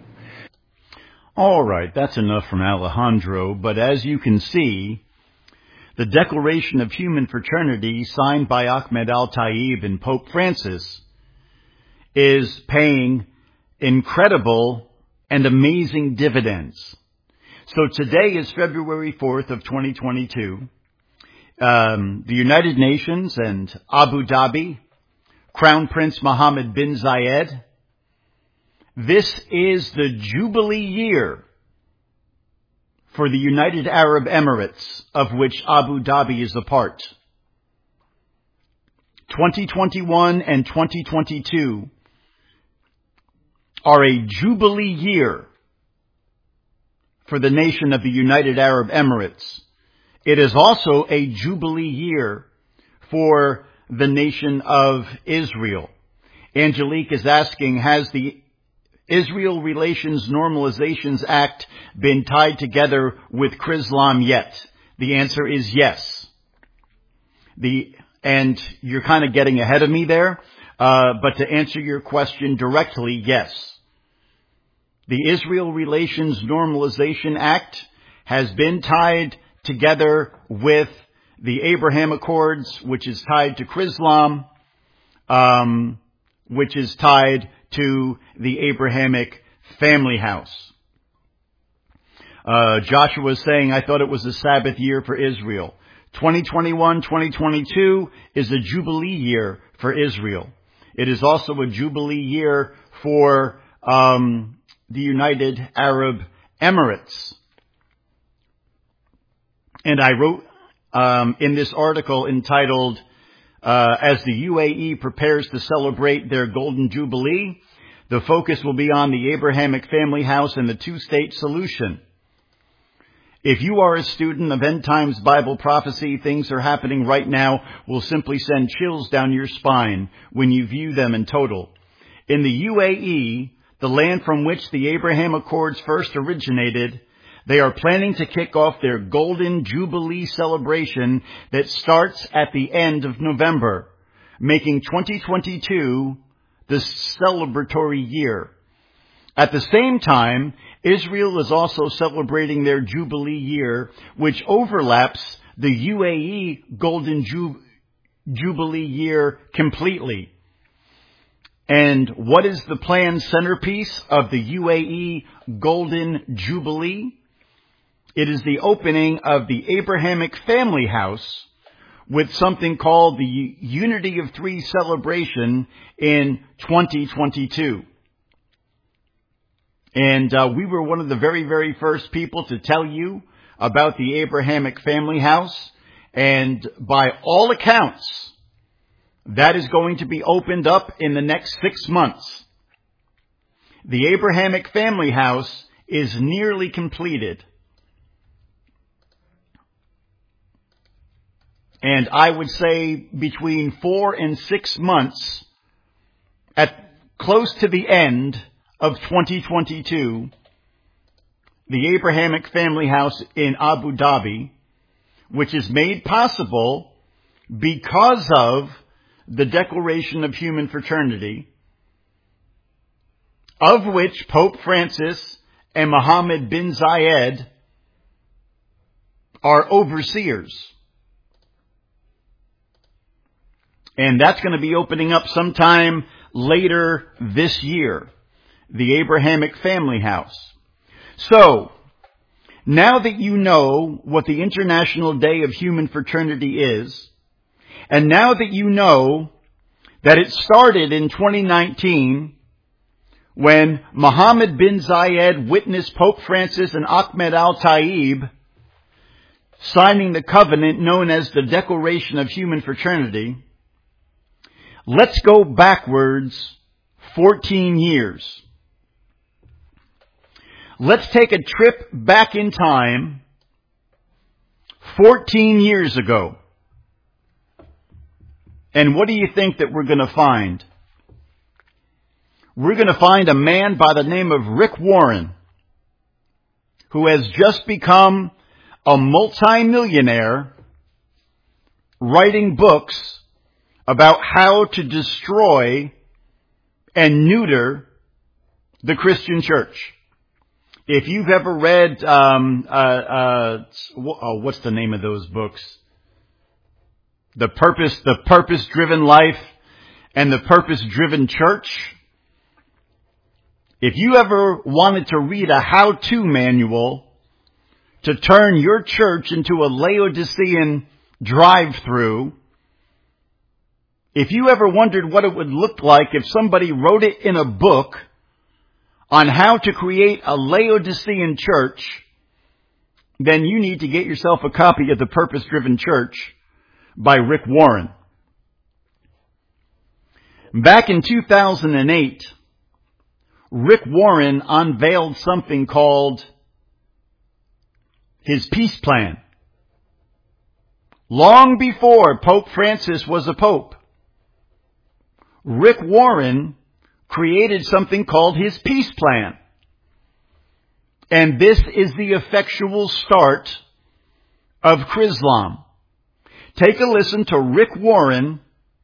All right, that's enough from Alejandro, but as you can see, the Declaration of Human Fraternity signed by Ahmed Al-Tayeb and Pope Francis is paying incredible and amazing dividends. So today is February 4th of 2022. The United Nations and Abu Dhabi, Crown Prince Mohammed bin Zayed. This is the Jubilee year for the United Arab Emirates, of which Abu Dhabi is a part. 2021 and 2022 are a Jubilee year for the nation of the United Arab Emirates. It is also a Jubilee year for the nation of Israel. Angelique is asking, has the Israel Relations Normalizations Act been tied together with Chrislam yet? The answer is yes. And you're kind of getting ahead of me there, but to answer your question directly, yes. The Israel Relations Normalization Act has been tied together with the Abraham Accords, which is tied to Chrislam, which is tied to the Abrahamic family house. Joshua is saying, I thought it was a Sabbath year for Israel. 2021, 2022 is a Jubilee year for Israel. It is also a Jubilee year for the United Arab Emirates. And I wrote in this article entitled, as the UAE prepares to celebrate their Golden Jubilee, the focus will be on the Abrahamic family house and the two-state solution. If you are a student of End Times Bible prophecy, things are happening right now will simply send chills down your spine when you view them in total. In the UAE, the land from which the Abraham Accords first originated, they are planning to kick off their Golden Jubilee celebration that starts at the end of November, making 2022 the celebratory year. At the same time, Israel is also celebrating their Jubilee year, which overlaps the UAE Golden Jubilee year completely. And what is the planned centerpiece of the UAE Golden Jubilee? It is the opening of the Abrahamic family house with something called the Unity of Three celebration in 2022. And we were one of the very, very first people to tell you about the Abrahamic family house. And by all accounts, that is going to be opened up in the next 6 months. The Abrahamic family house is nearly completed. And I would say between 4 and 6 months, at close to the end of 2022, the Abrahamic family house in Abu Dhabi, which is made possible because of the Declaration of Human Fraternity, of which Pope Francis and Mohammed bin Zayed are overseers. And that's going to be opening up sometime later this year, the Abrahamic family house. So, now that you know what the International Day of Human Fraternity is, and now that you know that it started in 2019 when Mohammed bin Zayed witnessed Pope Francis and Ahmed Al-Tayeb signing the covenant known as the Declaration of Human Fraternity, let's go backwards 14 years. Let's take a trip back in time 14 years ago. And what do you think that we're going to find? We're going to find a man by the name of Rick Warren, who has just become a multimillionaire, writing books about how to destroy and neuter the Christian church. If you've ever read, what's the name of those books? The Purpose-Driven Life and the Purpose-Driven Church. If you ever wanted to read a how-to manual to turn your church into a Laodicean drive-through, if you ever wondered what it would look like if somebody wrote it in a book on how to create a Laodicean church, then you need to get yourself a copy of The Purpose-Driven Church by Rick Warren. Back in 2008, Rick Warren unveiled something called his peace plan. Long before Pope Francis was a pope, Rick Warren created something called his peace plan. And this is the effectual start of Chrislam. Take a listen to Rick Warren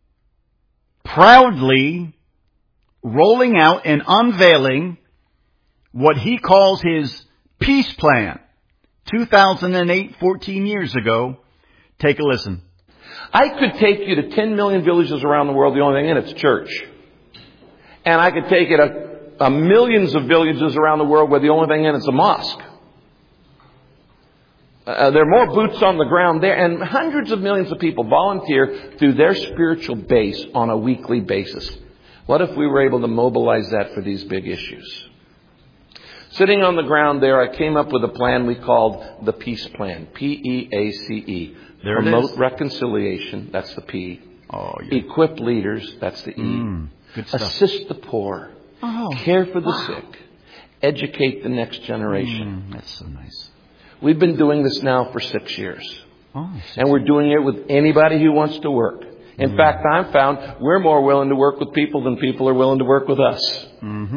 proudly rolling out and unveiling what he calls his peace plan. 2008, 14 years ago. Take a listen. I could take you to 10 million villages around the world, the only thing in it's church. And I could take it to millions of villages around the world where the only thing in it's a mosque. There are more boots on the ground there, and hundreds of millions of people volunteer through their spiritual base on a weekly basis. What if we were able to mobilize that for these big issues? Sitting on the ground there, I came up with a plan we called the Peace Plan. P-E-A-C-E. There it Promote is. reconciliation. That's the P. Oh, yeah. Equip leaders. That's the E. Good stuff. Assist the poor. Care for the sick. Educate the next generation. That's so nice. We've been doing this now for 6 years. Oh, And we're doing it with anybody who wants to work. In fact, I've found we're more willing to work with people than people are willing to work with us. Mm-hmm.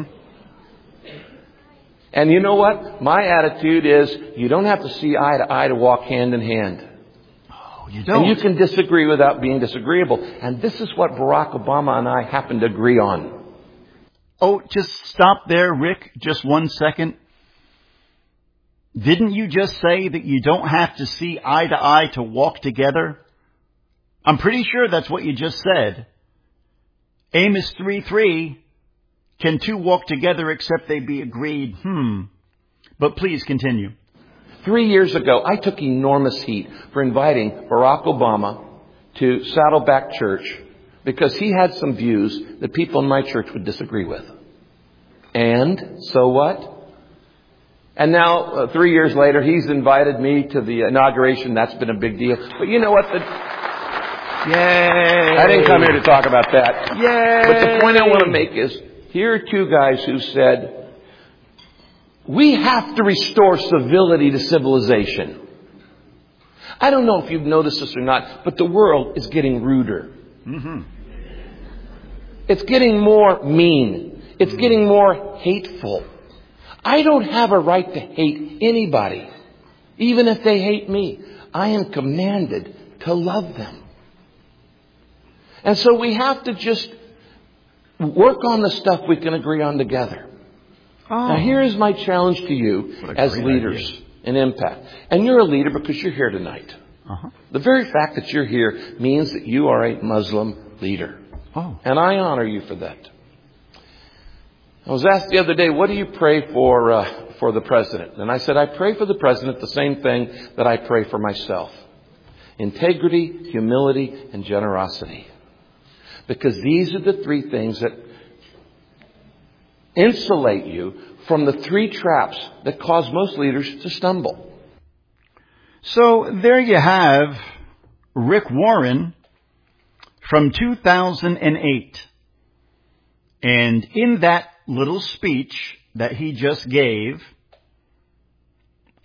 And you know what? My attitude is you don't have to see eye to eye to walk hand in hand. Oh, you don't. And you can disagree without being disagreeable. And this is what Barack Obama and I happen to agree on. Oh, just stop there, Rick. Just 1 second. Didn't you just say that you don't have to see eye to eye to walk together? I'm pretty sure that's what you just said. Amos 3:3, can two walk together except they be agreed? But please continue. 3 years ago, I took enormous heat for inviting Barack Obama to Saddleback Church because he had some views that people in my church would disagree with. And so what? And now, 3 years later, he's invited me to the inauguration. That's been a big deal. But you know what? Yay! I didn't come here to talk about that. Yay! But the point I want to make is, here are two guys who said, we have to restore civility to civilization. I don't know if you've noticed this or not, but the world is getting ruder. Mm-hmm. It's getting more mean. It's getting more hateful. I don't have a right to hate anybody, even if they hate me. I am commanded to love them. And so we have to just work on the stuff we can agree on together. Oh. Now here is my challenge to you as leaders in Impact. And you're a leader because you're here tonight. Uh-huh. The very fact that you're here means that you are a Muslim leader. Oh. And I honor you for that. I was asked the other day, what do you pray for the president? And I said, I pray for the president the same thing that I pray for myself. Integrity, humility, and generosity. Because these are the three things that insulate you from the three traps that cause most leaders to stumble. So there you have Rick Warren from 2008. And in that little speech that he just gave,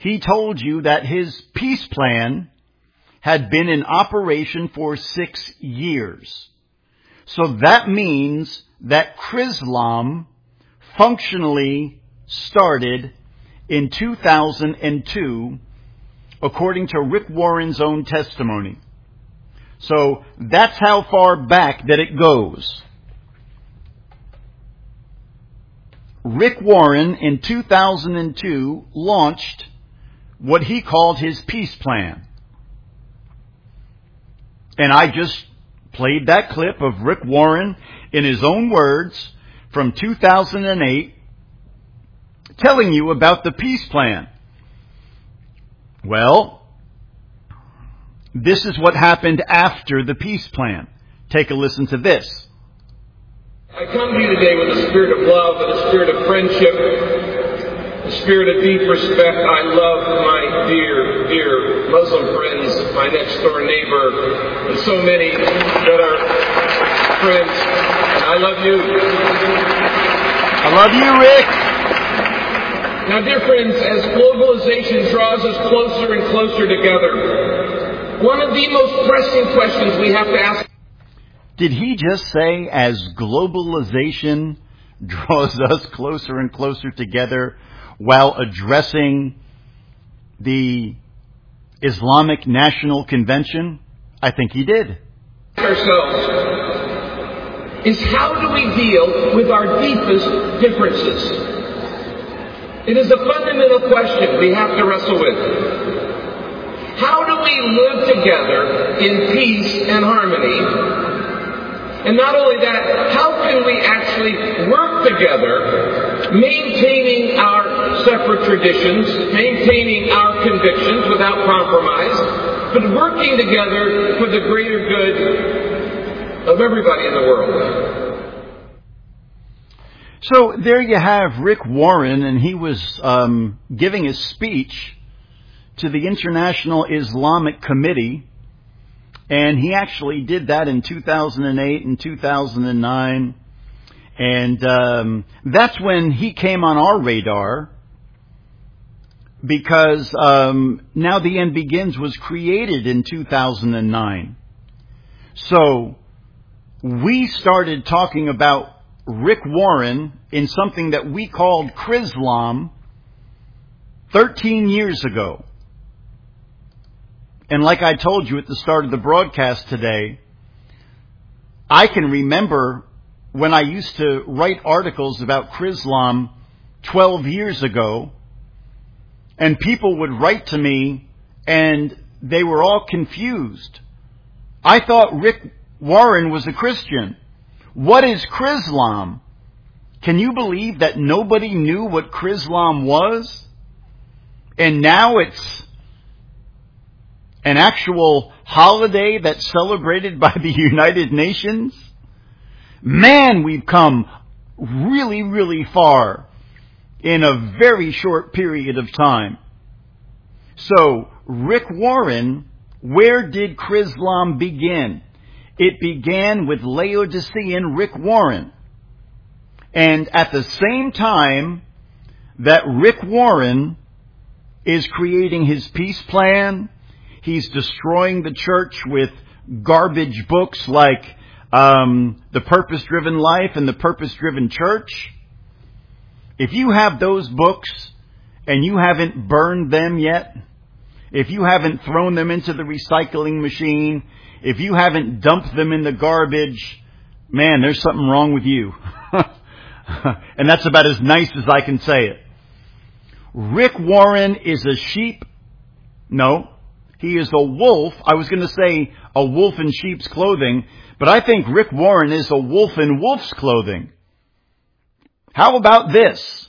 he told you that his peace plan had been in operation for 6 years. So that means that Chrislam functionally started in 2002, according to Rick Warren's own testimony. So that's how far back that it goes. Rick Warren in 2002 launched what he called his peace plan. And I just played that clip of Rick Warren in his own words from 2008 telling you about the peace plan. Well, this is what happened after the peace plan. Take a listen to this. I come to you today with a spirit of love and a spirit of friendship, a spirit of deep respect. I love my dear, dear Muslim friends, my next door neighbor, and so many that are friends. And I love you. I love you, Rick. Now, dear friends, as globalization draws us closer and closer together, one of the most pressing questions we have to ask... Did he just say, as globalization draws us closer and closer together, while addressing the Islamic National Convention? I think he did. ...ourselves is how do we deal with our deepest differences? It is a fundamental question we have to wrestle with. How do we live together in peace and harmony? And not only that, how can we actually work together, maintaining our separate traditions, maintaining our convictions without compromise, but working together for the greater good of everybody in the world? So there you have Rick Warren, and he was giving a speech to the International Islamic Committee, and he actually did that in 2008 and 2009, and that's when he came on our radar, because Now the End Begins was created in 2009. So we started talking about Rick Warren in something that we called Chrislam 13 years ago. And like I told you at the start of the broadcast today, I can remember when I used to write articles about Chrislam 12 years ago, and people would write to me and they were all confused. I thought Rick Warren was a Christian. What is Chrislam? Can you believe that nobody knew what Chrislam was? And now it's an actual holiday that's celebrated by the United Nations? Man, we've come really, really far in a very short period of time. So, Rick Warren, where did Chrislam begin? It began with Laodicean Rick Warren. And at the same time that Rick Warren is creating his peace plan, he's destroying the church with garbage books like The Purpose-Driven Life and The Purpose-Driven Church. If you have those books and you haven't burned them yet, if you haven't thrown them into the recycling machine, if you haven't dumped them in the garbage, man, there's something wrong with you. And that's about as nice as I can say it. Rick Warren is a sheep. No, he is a wolf. I was going to say a wolf in sheep's clothing, but I think Rick Warren is a wolf in wolf's clothing. How about this?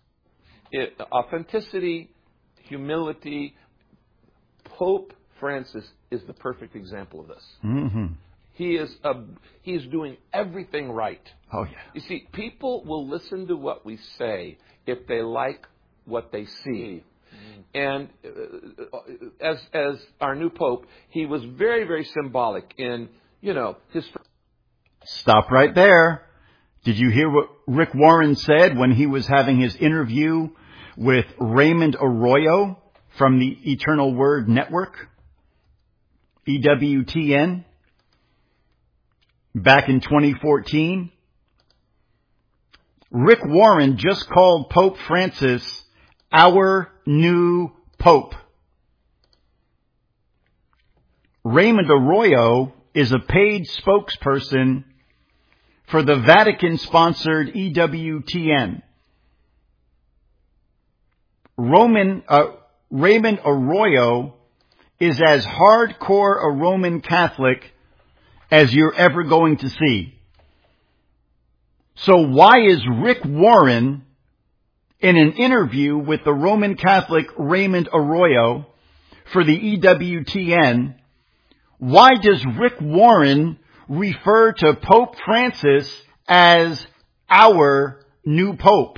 Authenticity, humility. Pope Francis is the perfect example of this. Mm-hmm. He's doing everything right. Oh, yeah. You see, people will listen to what we say if they like what they see. And as our new Pope, he was very, very symbolic in, his... Stop right there. Did you hear what Rick Warren said when he was having his interview with Raymond Arroyo from the Eternal Word Network, EWTN, back in 2014. Rick Warren just called Pope Francis our new Pope. Raymond Arroyo is a paid spokesperson for the Vatican-sponsored EWTN. Raymond Arroyo is as hardcore a Roman Catholic as you're ever going to see. So why is Rick Warren, in an interview with the Roman Catholic Raymond Arroyo for the EWTN, why does Rick Warren refer to Pope Francis as our new Pope?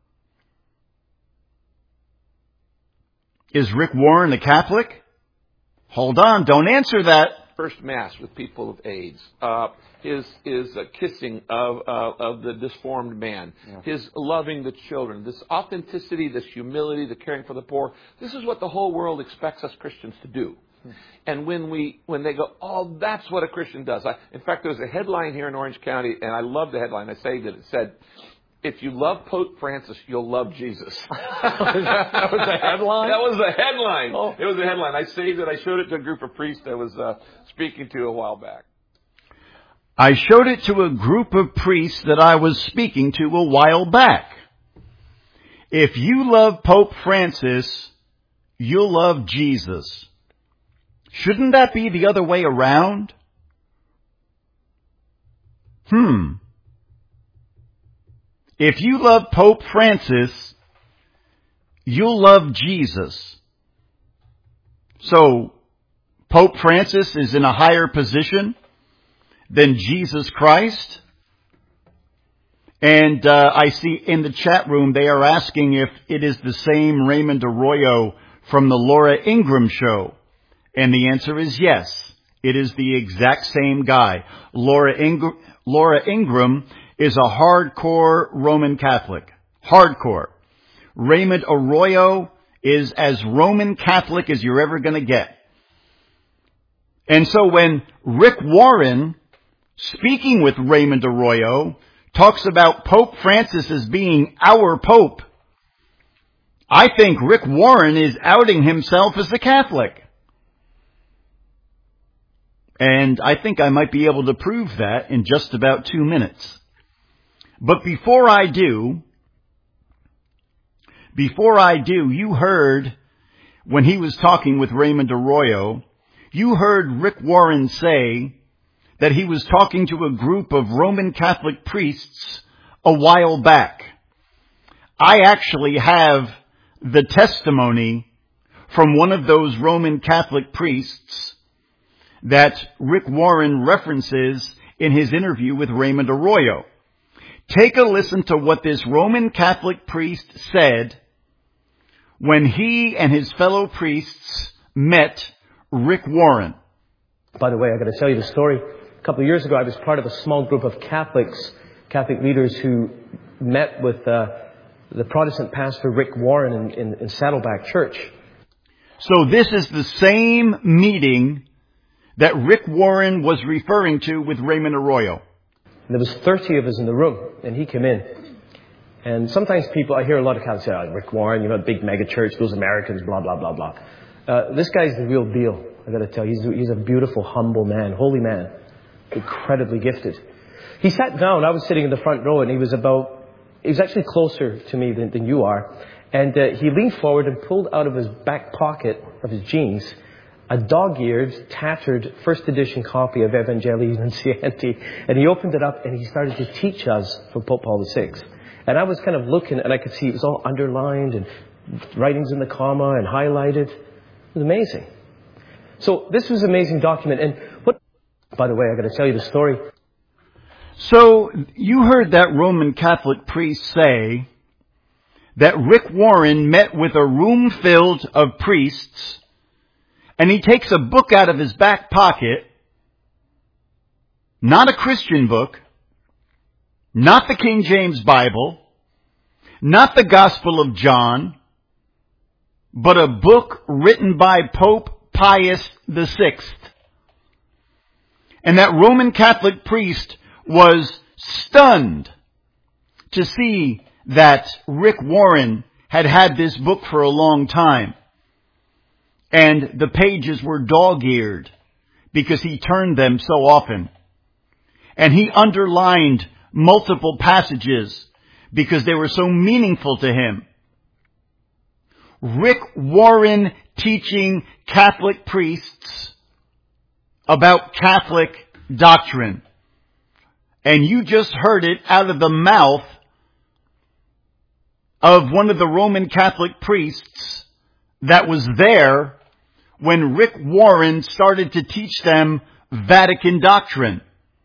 Is Rick Warren a Catholic? Hold on, don't answer that. First Mass with people of AIDS, his kissing of the disformed man, his loving the children, this authenticity, this humility, the caring for the poor. This is what the whole world expects us Christians to do. And when they go, oh, that's what a Christian does. In fact, there's a headline here in Orange County, and I love the headline. I saved it. It said, if you love Pope Francis, you'll love Jesus. That was the headline? That was the headline. Oh. It was the headline. I saved it. I showed it to a group of priests I was speaking to a while back. I showed it to a group of priests that I was speaking to a while back. If you love Pope Francis, you'll love Jesus. Shouldn't that be the other way around? If you love Pope Francis, you'll love Jesus. So, Pope Francis is in a higher position than Jesus Christ? And I see in the chat room they are asking if it is the same Raymond Arroyo from the Laura Ingraham show. And the answer is yes. It is the exact same guy. Laura Ingraham is a hardcore Roman Catholic. Hardcore. Raymond Arroyo is as Roman Catholic as you're ever going to get. And so when Rick Warren, speaking with Raymond Arroyo, talks about Pope Francis as being our Pope, I think Rick Warren is outing himself as a Catholic. And I think I might be able to prove that in just about 2 minutes. But before I do, you heard, when he was talking with Raymond Arroyo, you heard Rick Warren say that he was talking to a group of Roman Catholic priests a while back. I actually have the testimony from one of those Roman Catholic priests that Rick Warren references in his interview with Raymond Arroyo. Take a listen to what this Roman Catholic priest said when he and his fellow priests met Rick Warren. By the way, I got to tell you the story. A couple of years ago, I was part of a small group of Catholic leaders who met with the Protestant pastor Rick Warren in Saddleback Church. So this is the same meeting that Rick Warren was referring to with Raymond Arroyo. And there was 30 of us in the room, and he came in. And sometimes I hear a lot of Catholics say, oh, Rick Warren, you know, big mega church, those Americans, blah, blah, blah, blah. This guy's the real deal, I got to tell you. He's a beautiful, humble man, holy man, incredibly gifted. He sat down. I was sitting in the front row, and he was actually closer to me than you are. And he leaned forward and pulled out of his back pocket of his jeans a dog-eared, tattered, first edition copy of Evangelii Nuncianti. And he opened it up and he started to teach us from Pope Paul VI. And I was kind of looking and I could see it was all underlined and writings in the comma and highlighted. It was amazing. So this was an amazing document. And by the way, I got to tell you the story. So you heard that Roman Catholic priest say that Rick Warren met with a room filled of priests, and he takes a book out of his back pocket, not a Christian book, not the King James Bible, not the Gospel of John, but a book written by Pope Pius VI. And that Roman Catholic priest was stunned to see that Rick Warren had this book for a long time. And the pages were dog-eared because he turned them so often. And he underlined multiple passages because they were so meaningful to him. Rick Warren teaching Catholic priests about Catholic doctrine. And you just heard it out of the mouth of one of the Roman Catholic priests that was there when Rick Warren started to teach them Vatican doctrine.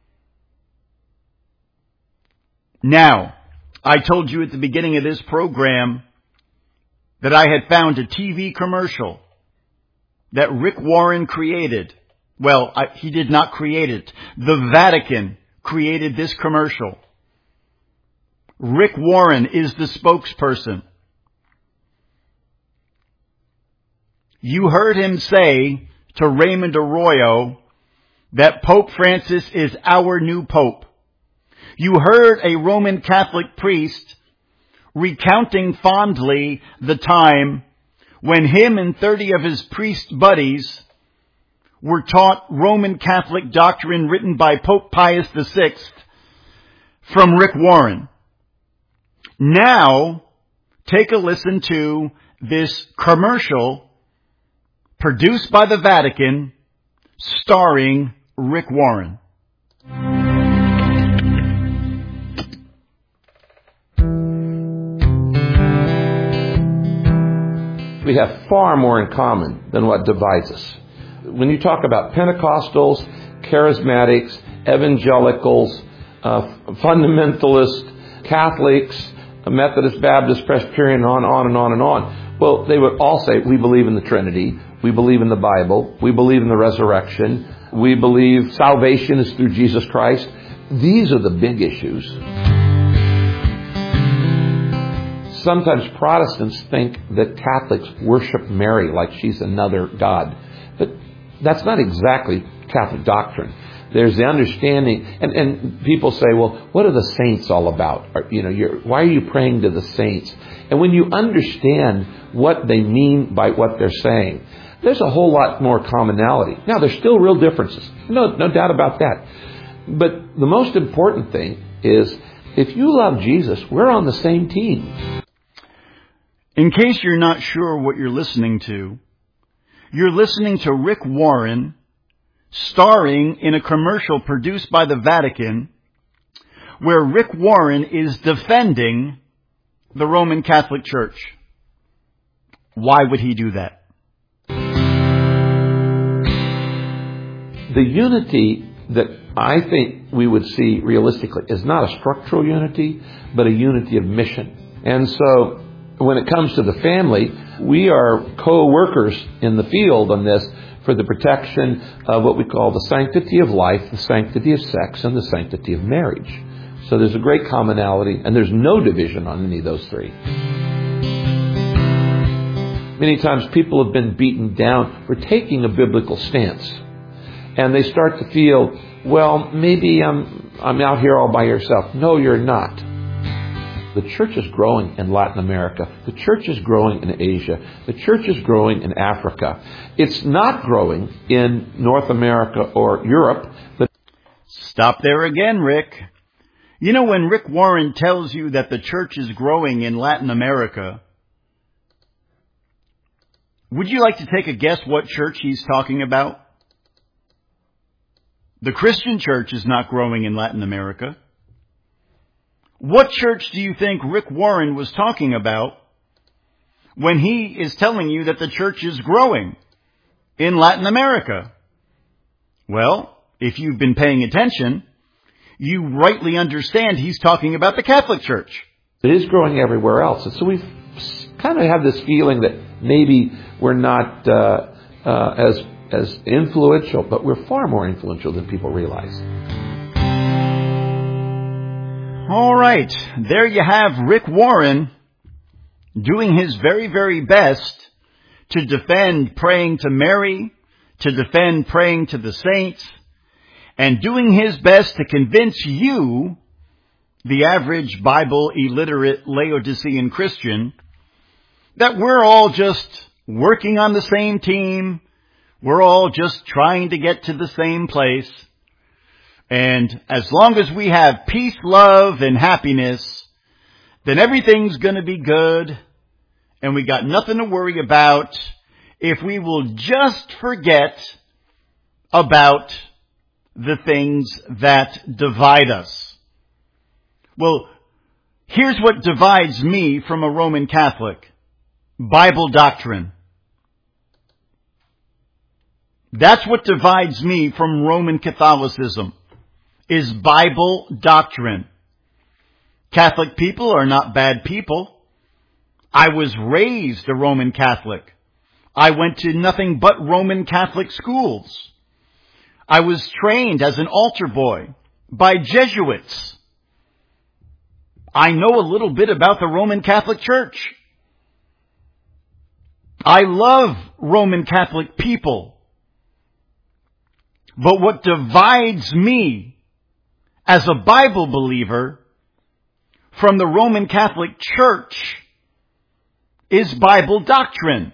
Now, I told you at the beginning of this program that I had found a TV commercial that Rick Warren created. Well, he did not create it. The Vatican created this commercial. Rick Warren is the spokesperson. You heard him say to Raymond Arroyo that Pope Francis is our new Pope. You heard a Roman Catholic priest recounting fondly the time when him and 30 of his priest buddies were taught Roman Catholic doctrine written by Pope Pius VI from Rick Warren. Now, take a listen to this commercial produced by the Vatican, starring Rick Warren. We have far more in common than what divides us. When you talk about Pentecostals, charismatics, evangelicals, fundamentalists, Catholics, Methodist, Baptist, Presbyterian, on and on and on. Well, they would all say, we believe in the Trinity, we believe in the Bible, we believe in the resurrection, we believe salvation is through Jesus Christ. These are the big issues. Sometimes Protestants think that Catholics worship Mary like she's another God. But that's not exactly Catholic doctrine. There's the understanding, and people say, well, what are the saints all about? Why are you praying to the saints? And when you understand what they mean by what they're saying, there's a whole lot more commonality. Now, there's still real differences. No doubt about that. But the most important thing is, if you love Jesus, we're on the same team. In case you're not sure what you're listening to, you're listening to Rick Warren starring in a commercial produced by the Vatican where Rick Warren is defending the Roman Catholic Church. Why would he do that? The unity that I think we would see realistically is not a structural unity, but a unity of mission. And so when it comes to the family, we are co-workers in the field on this for the protection of what we call the sanctity of life, the sanctity of sex, and the sanctity of marriage. So there's a great commonality, and there's no division on any of those three. Many times people have been beaten down for taking a biblical stance. And they start to feel, well, maybe I'm out here all by yourself. No, you're not. The church is growing in Latin America. The church is growing in Asia. The church is growing in Africa. It's not growing in North America or Europe. Stop there again, Rick. You know, when Rick Warren tells you that the church is growing in Latin America, would you like to take a guess what church he's talking about? The Christian church is not growing in Latin America. What church do you think Rick Warren was talking about when he is telling you that the church is growing in Latin America? Well, if you've been paying attention, you rightly understand he's talking about the Catholic Church. It is growing everywhere else. And so we kind of have this feeling that maybe we're not as influential, but we're far more influential than people realize. All right, there you have Rick Warren doing his very, very best to defend praying to Mary, to defend praying to the saints, and doing his best to convince you, the average Bible illiterate Laodicean Christian, that we're all just working on the same team, we're all just trying to get to the same place, and as long as we have peace, love, and happiness, then everything's going to be good, and we got nothing to worry about if we will just forget about the things that divide us. Well, here's what divides me from a Roman Catholic. Bible doctrine. That's what divides me from Roman Catholicism, is Bible doctrine. Catholic people are not bad people. I was raised a Roman Catholic. I went to nothing but Roman Catholic schools. I was trained as an altar boy by Jesuits. I know a little bit about the Roman Catholic Church. I love Roman Catholic people. But what divides me as a Bible believer from the Roman Catholic Church is Bible doctrine.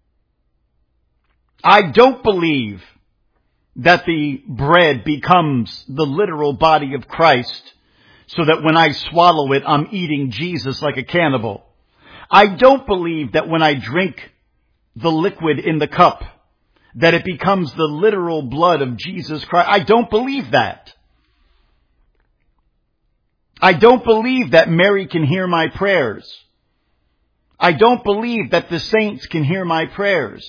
I don't believe that the bread becomes the literal body of Christ so that when I swallow it, I'm eating Jesus like a cannibal. I don't believe that when I drink the liquid in the cup, that it becomes the literal blood of Jesus Christ. I don't believe that. I don't believe that Mary can hear my prayers. I don't believe that the saints can hear my prayers.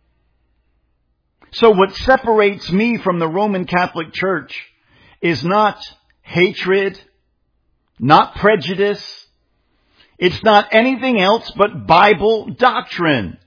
So what separates me from the Roman Catholic Church is not hatred, not prejudice. It's not anything else but Bible doctrine.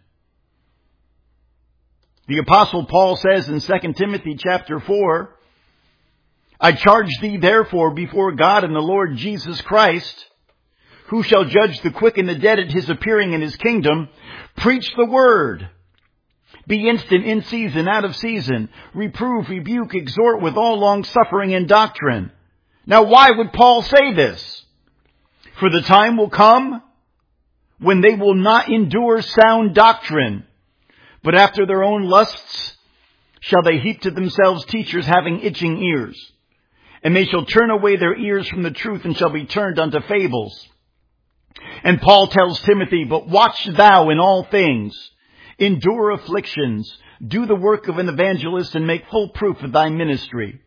The Apostle Paul says in 2 Timothy chapter 4, I charge thee therefore before God and the Lord Jesus Christ, who shall judge the quick and the dead at his appearing in his kingdom, preach the word. Be instant in season, out of season. Reprove, rebuke, exhort with all long suffering and doctrine. Now why would Paul say this? For the time will come when they will not endure sound doctrine, but after their own lusts shall they heap to themselves teachers having itching ears. And they shall turn away their ears from the truth and shall be turned unto fables. And Paul tells Timothy, but watch thou in all things, endure afflictions, do the work of an evangelist, and make full proof of thy ministry.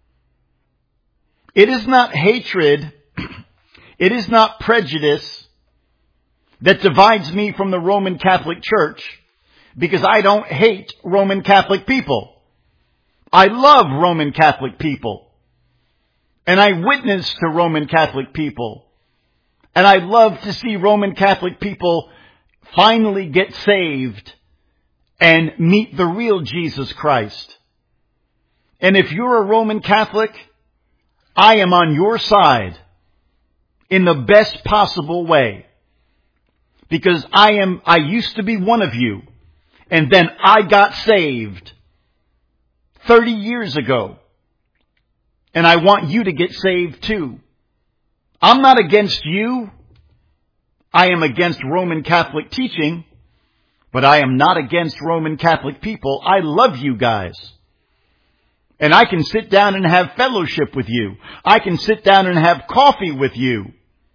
It is not hatred, it is not prejudice that divides me from the Roman Catholic Church, because I don't hate Roman Catholic people. I love Roman Catholic people. And I witness to Roman Catholic people. And I love to see Roman Catholic people finally get saved and meet the real Jesus Christ. And if you're a Roman Catholic, I am on your side in the best possible way. Because I used to be one of you. And then I got saved 30 years ago. And I want you to get saved too. I'm not against you. I am against Roman Catholic teaching. But I am not against Roman Catholic people. I love you guys. And I can sit down and have fellowship with you. I can sit down and have coffee with you.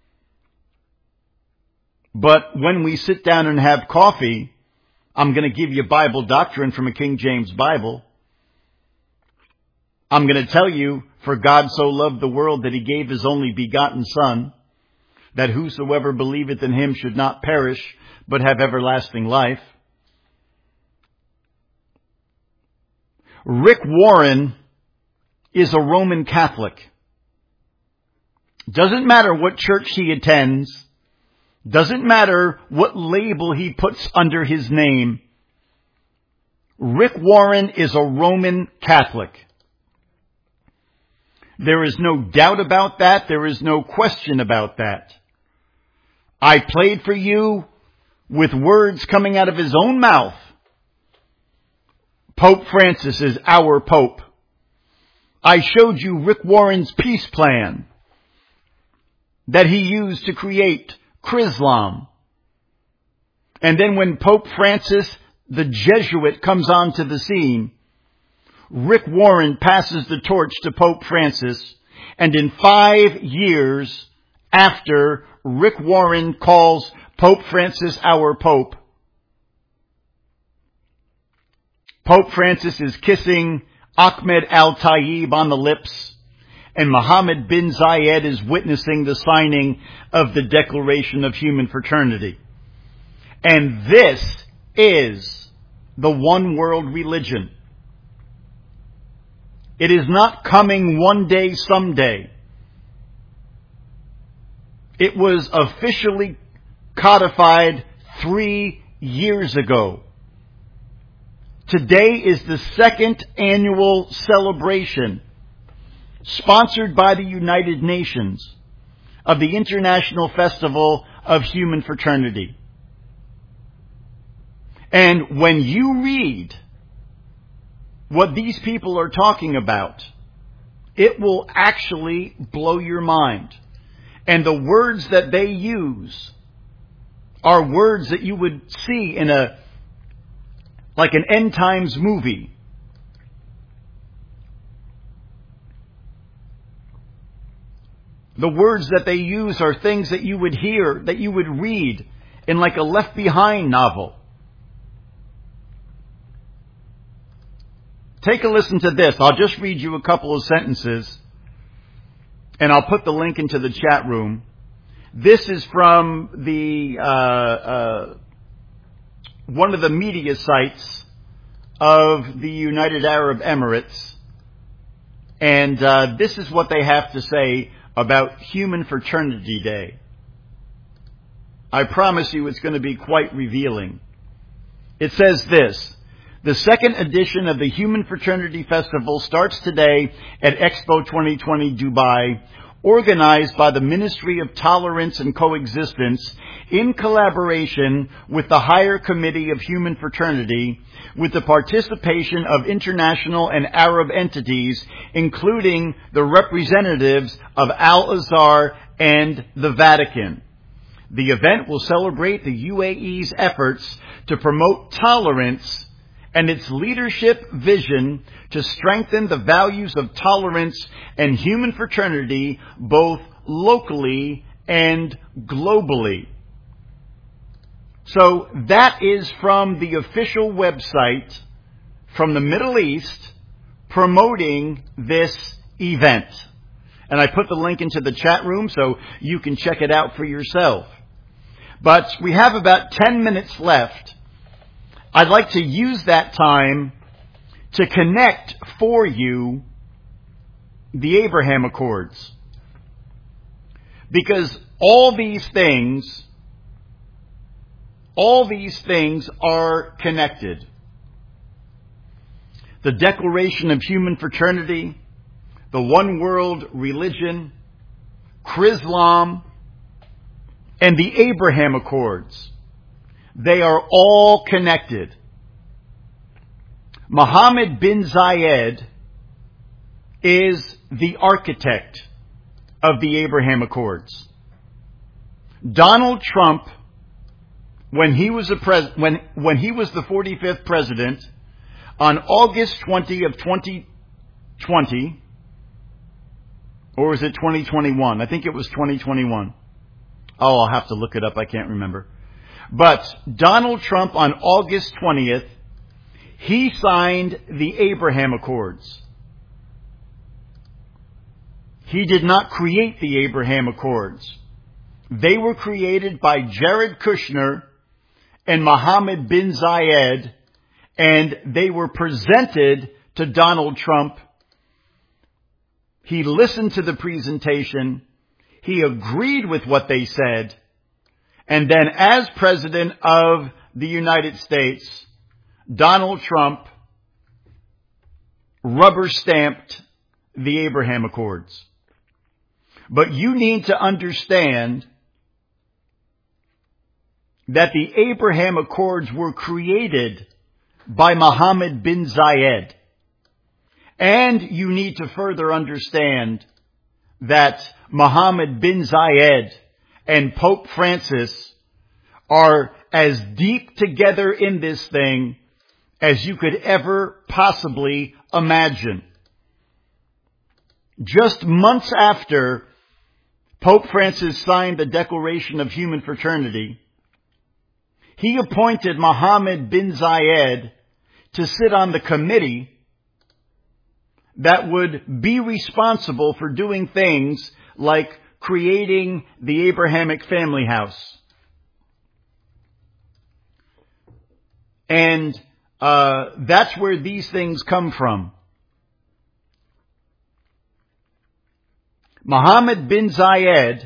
But when we sit down and have coffee, I'm going to give you Bible doctrine from a King James Bible. I'm going to tell you, for God so loved the world that he gave his only begotten Son, that whosoever believeth in him should not perish, but have everlasting life. Rick Warren is a Roman Catholic. Doesn't matter what church he attends. Doesn't matter what label he puts under his name. Rick Warren is a Roman Catholic. There is no doubt about that. There is no question about that. I played for you with words coming out of his own mouth, Pope Francis is our Pope. I showed you Rick Warren's peace plan that he used to create Chrislam. And then when Pope Francis, the Jesuit, comes onto the scene, Rick Warren passes the torch to Pope Francis, and in 5 years after Rick Warren calls Pope Francis our Pope, Pope Francis is kissing Ahmed Al-Tayyib on the lips, and Mohammed bin Zayed is witnessing the signing of the Declaration of Human Fraternity. And this is the one world religion. It is not coming one day, someday. It was officially codified 3 years ago. Today is the second annual celebration, sponsored by the United Nations, of the International Festival of Human Fraternity. And when you read what these people are talking about, it will actually blow your mind. And the words that they use are words that you would see in like an end times movie. The words that they use are things that you would hear, that you would read in like a Left Behind novel. Take a listen to this. I'll just read you a couple of sentences, and I'll put the link into the chat room. This is from the one of the media sites of the United Arab Emirates, and this is what they have to say about Human Fraternity Day. I promise you it's going to be quite revealing. It says this: the second edition of the Human Fraternity Festival starts today at Expo 2020 Dubai, organized by the Ministry of Tolerance and Coexistence in collaboration with the Higher Committee of Human Fraternity, with the participation of international and Arab entities, including the representatives of Al-Azhar and the Vatican. The event will celebrate the UAE's efforts to promote tolerance and its leadership vision to strengthen the values of tolerance and human fraternity both locally and globally. So that is from the official website from the Middle East promoting this event. And I put the link into the chat room so you can check it out for yourself. But we have about 10 minutes left. I'd like to use that time to connect for you the Abraham Accords. Because all these things are connected. The Declaration of Human Fraternity, the One World Religion, Chrislam, and the Abraham Accords. They are all connected. Mohammed bin Zayed is the architect of the Abraham Accords. Donald Trump, when he was the 45th president, on August 20 of 2020, or was it 2021? I think it was 2021. Oh, I'll have to look it up. I can't remember. But Donald Trump, on August 20th, he signed the Abraham Accords. He did not create the Abraham Accords. They were created by Jared Kushner and Mohammed bin Zayed, and they were presented to Donald Trump. He listened to the presentation. He agreed with what they said. And then as President of the United States, Donald Trump rubber-stamped the Abraham Accords. But you need to understand that the Abraham Accords were created by Mohammed bin Zayed. And you need to further understand that Mohammed bin Zayed and Pope Francis are as deep together in this thing as you could ever possibly imagine. Just months after Pope Francis signed the Declaration of Human Fraternity, he appointed Mohammed bin Zayed to sit on the committee that would be responsible for doing things like creating the Abrahamic family house. And that's where these things come from. Mohammed bin Zayed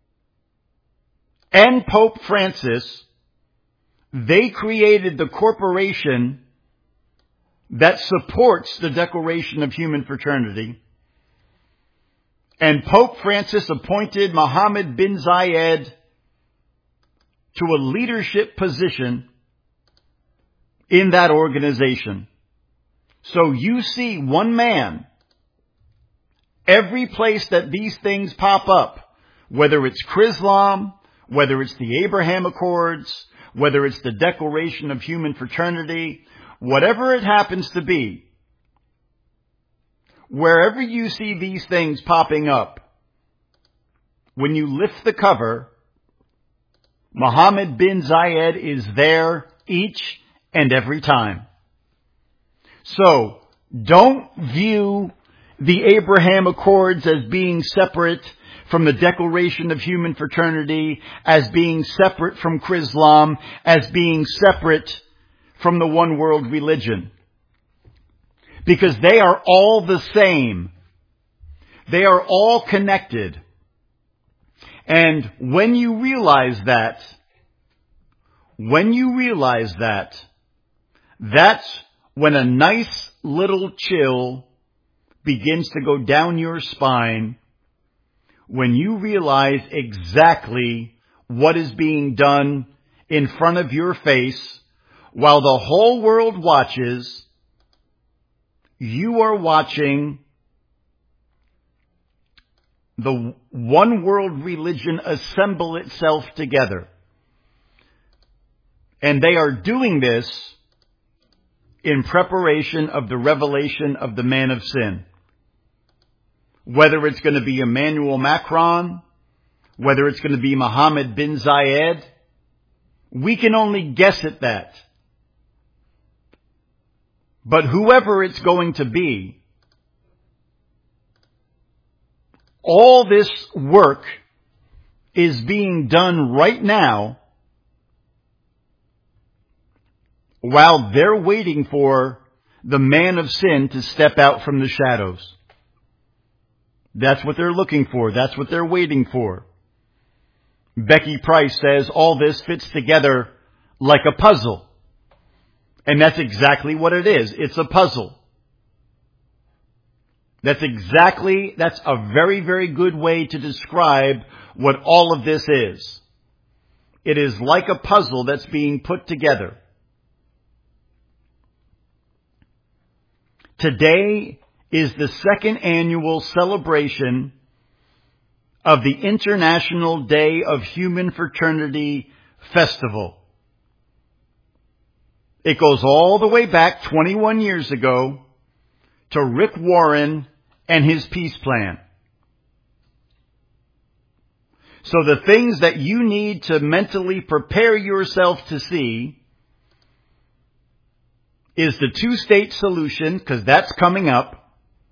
and Pope Francis, they created the corporation that supports the Declaration of Human Fraternity. And Pope Francis appointed Mohammed bin Zayed to a leadership position in that organization. So you see one man, every place that these things pop up, whether it's Chrislam, whether it's the Abraham Accords, whether it's the Declaration of Human Fraternity, whatever it happens to be, wherever you see these things popping up, when you lift the cover, Mohammed bin Zayed is there each and every time. So, don't view the Abraham Accords as being separate from the Declaration of Human Fraternity, as being separate from Chrislam, as being separate from the one world religion. Because they are all the same. They are all connected. And when you realize that, that's when a nice little chill begins to go down your spine, when you realize exactly what is being done in front of your face while the whole world watches. You are watching the one world religion assemble itself together. And they are doing this in preparation of the revelation of the man of sin. Whether it's going to be Emmanuel Macron, whether it's going to be Mohammed bin Zayed, we can only guess at that. But whoever it's going to be, all this work is being done right now while they're waiting for the man of sin to step out from the shadows. That's what they're looking for. That's what they're waiting for. Becky Price says all this fits together like a puzzle. And that's exactly what it is. It's a puzzle. That's a very, very good way to describe what all of this is. It is like a puzzle that's being put together. Today is the second annual celebration of the International Day of Human Fraternity Festival. It goes all the way back 21 years ago to Rick Warren and his peace plan. So the things that you need to mentally prepare yourself to see is the two-state solution, because that's coming up.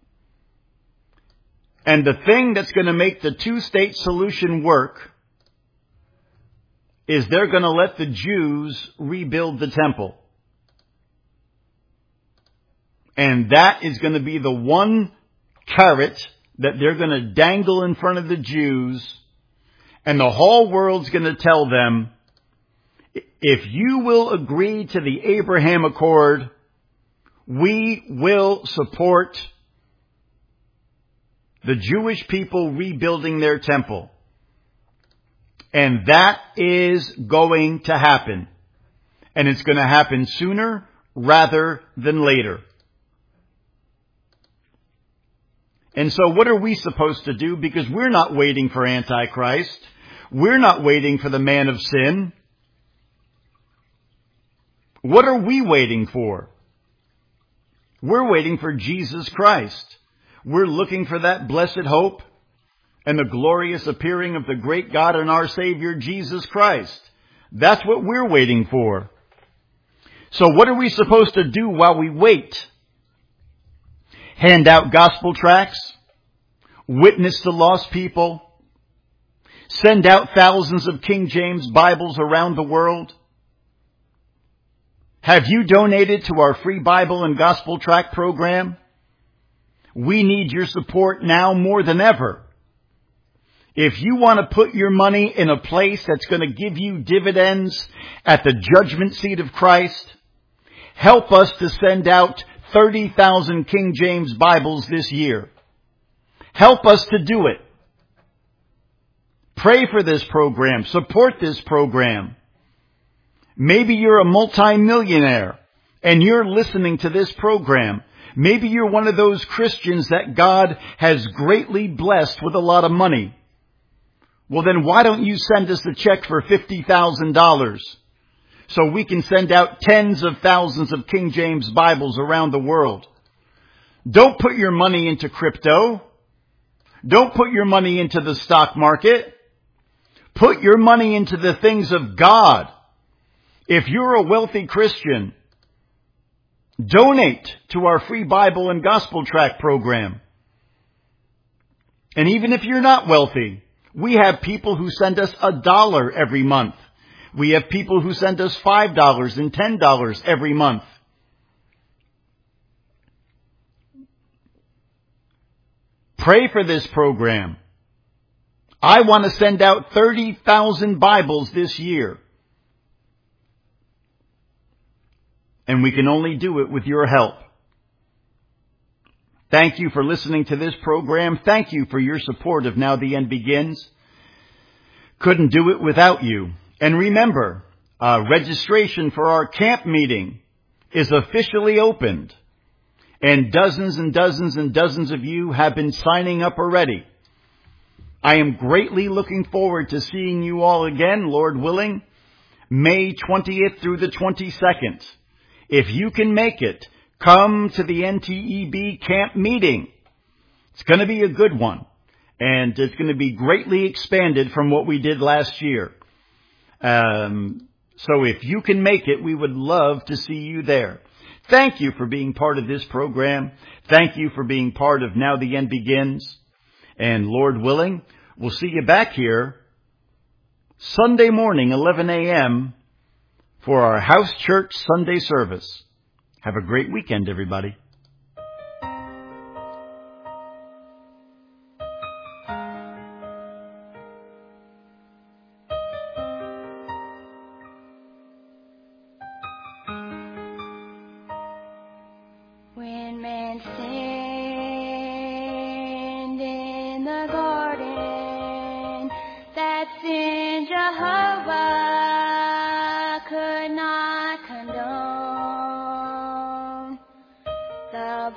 And the thing that's going to make the two-state solution work is they're going to let the Jews rebuild the temple. And that is going to be the one carrot that they're going to dangle in front of the Jews. And the whole world's going to tell them, if you will agree to the Abraham Accord, we will support the Jewish people rebuilding their temple. And that is going to happen. And it's going to happen sooner rather than later. And so what are we supposed to do? Because we're not waiting for Antichrist. We're not waiting for the man of sin. What are we waiting for? We're waiting for Jesus Christ. We're looking for that blessed hope and the glorious appearing of the great God and our Savior, Jesus Christ. That's what we're waiting for. So what are we supposed to do while we wait? Hand out gospel tracts? Witness to lost people? Send out thousands of King James Bibles around the world? Have you donated to our free Bible and gospel tract program? We need your support now more than ever. If you want to put your money in a place that's going to give you dividends at the judgment seat of Christ, help us to send out 30,000 King James Bibles this year. Help us to do it. Pray for this program. Support this program. Maybe you're a multimillionaire and you're listening to this program. Maybe you're one of those Christians that God has greatly blessed with a lot of money. Well, then why don't you send us a check for $50,000 so we can send out tens of thousands of King James Bibles around the world? Don't put your money into crypto. Don't put your money into the stock market. Put your money into the things of God. If you're a wealthy Christian, donate to our free Bible and gospel tract program. And even if you're not wealthy, we have people who send us $1 every month. We have people who send us $5 and $10 every month. Pray for this program. I want to send out 30,000 Bibles this year. And we can only do it with your help. Thank you for listening to this program. Thank you for your support of Now the End Begins. Couldn't do it without you. And remember, registration for our camp meeting is officially opened. And dozens and dozens and dozens of you have been signing up already. I am greatly looking forward to seeing you all again, Lord willing, May 20th through the 22nd. If you can make it, come to the NTEB camp meeting. It's going to be a good one. And it's going to be greatly expanded from what we did last year. So if you can make it, we would love to see you there. Thank you for being part of this program. Thank you for being part of Now the End Begins. And Lord willing, we'll see you back here Sunday morning, 11 a.m., for our house church Sunday service. Have a great weekend, everybody. When man sinned in the garden, that sin Jehovah could not condone. The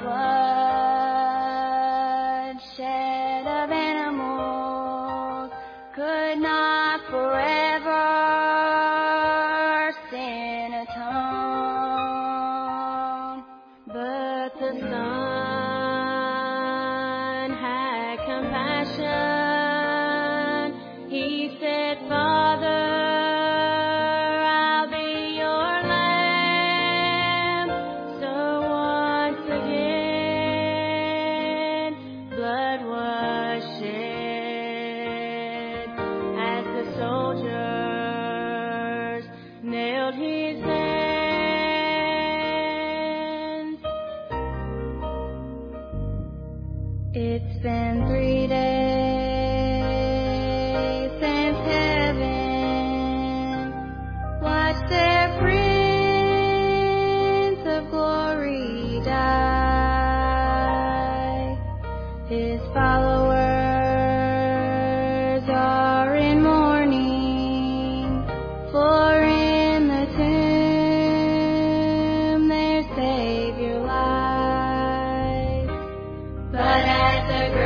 blood shed of animals could not forever sin atone. But the Son had compassion. He said, Father, I'll be your lamb. So once again, blood was shed as the soldiers nailed his hands. It's been 3 days since heaven watched their Prince of Glory die. His followers are in mourning. the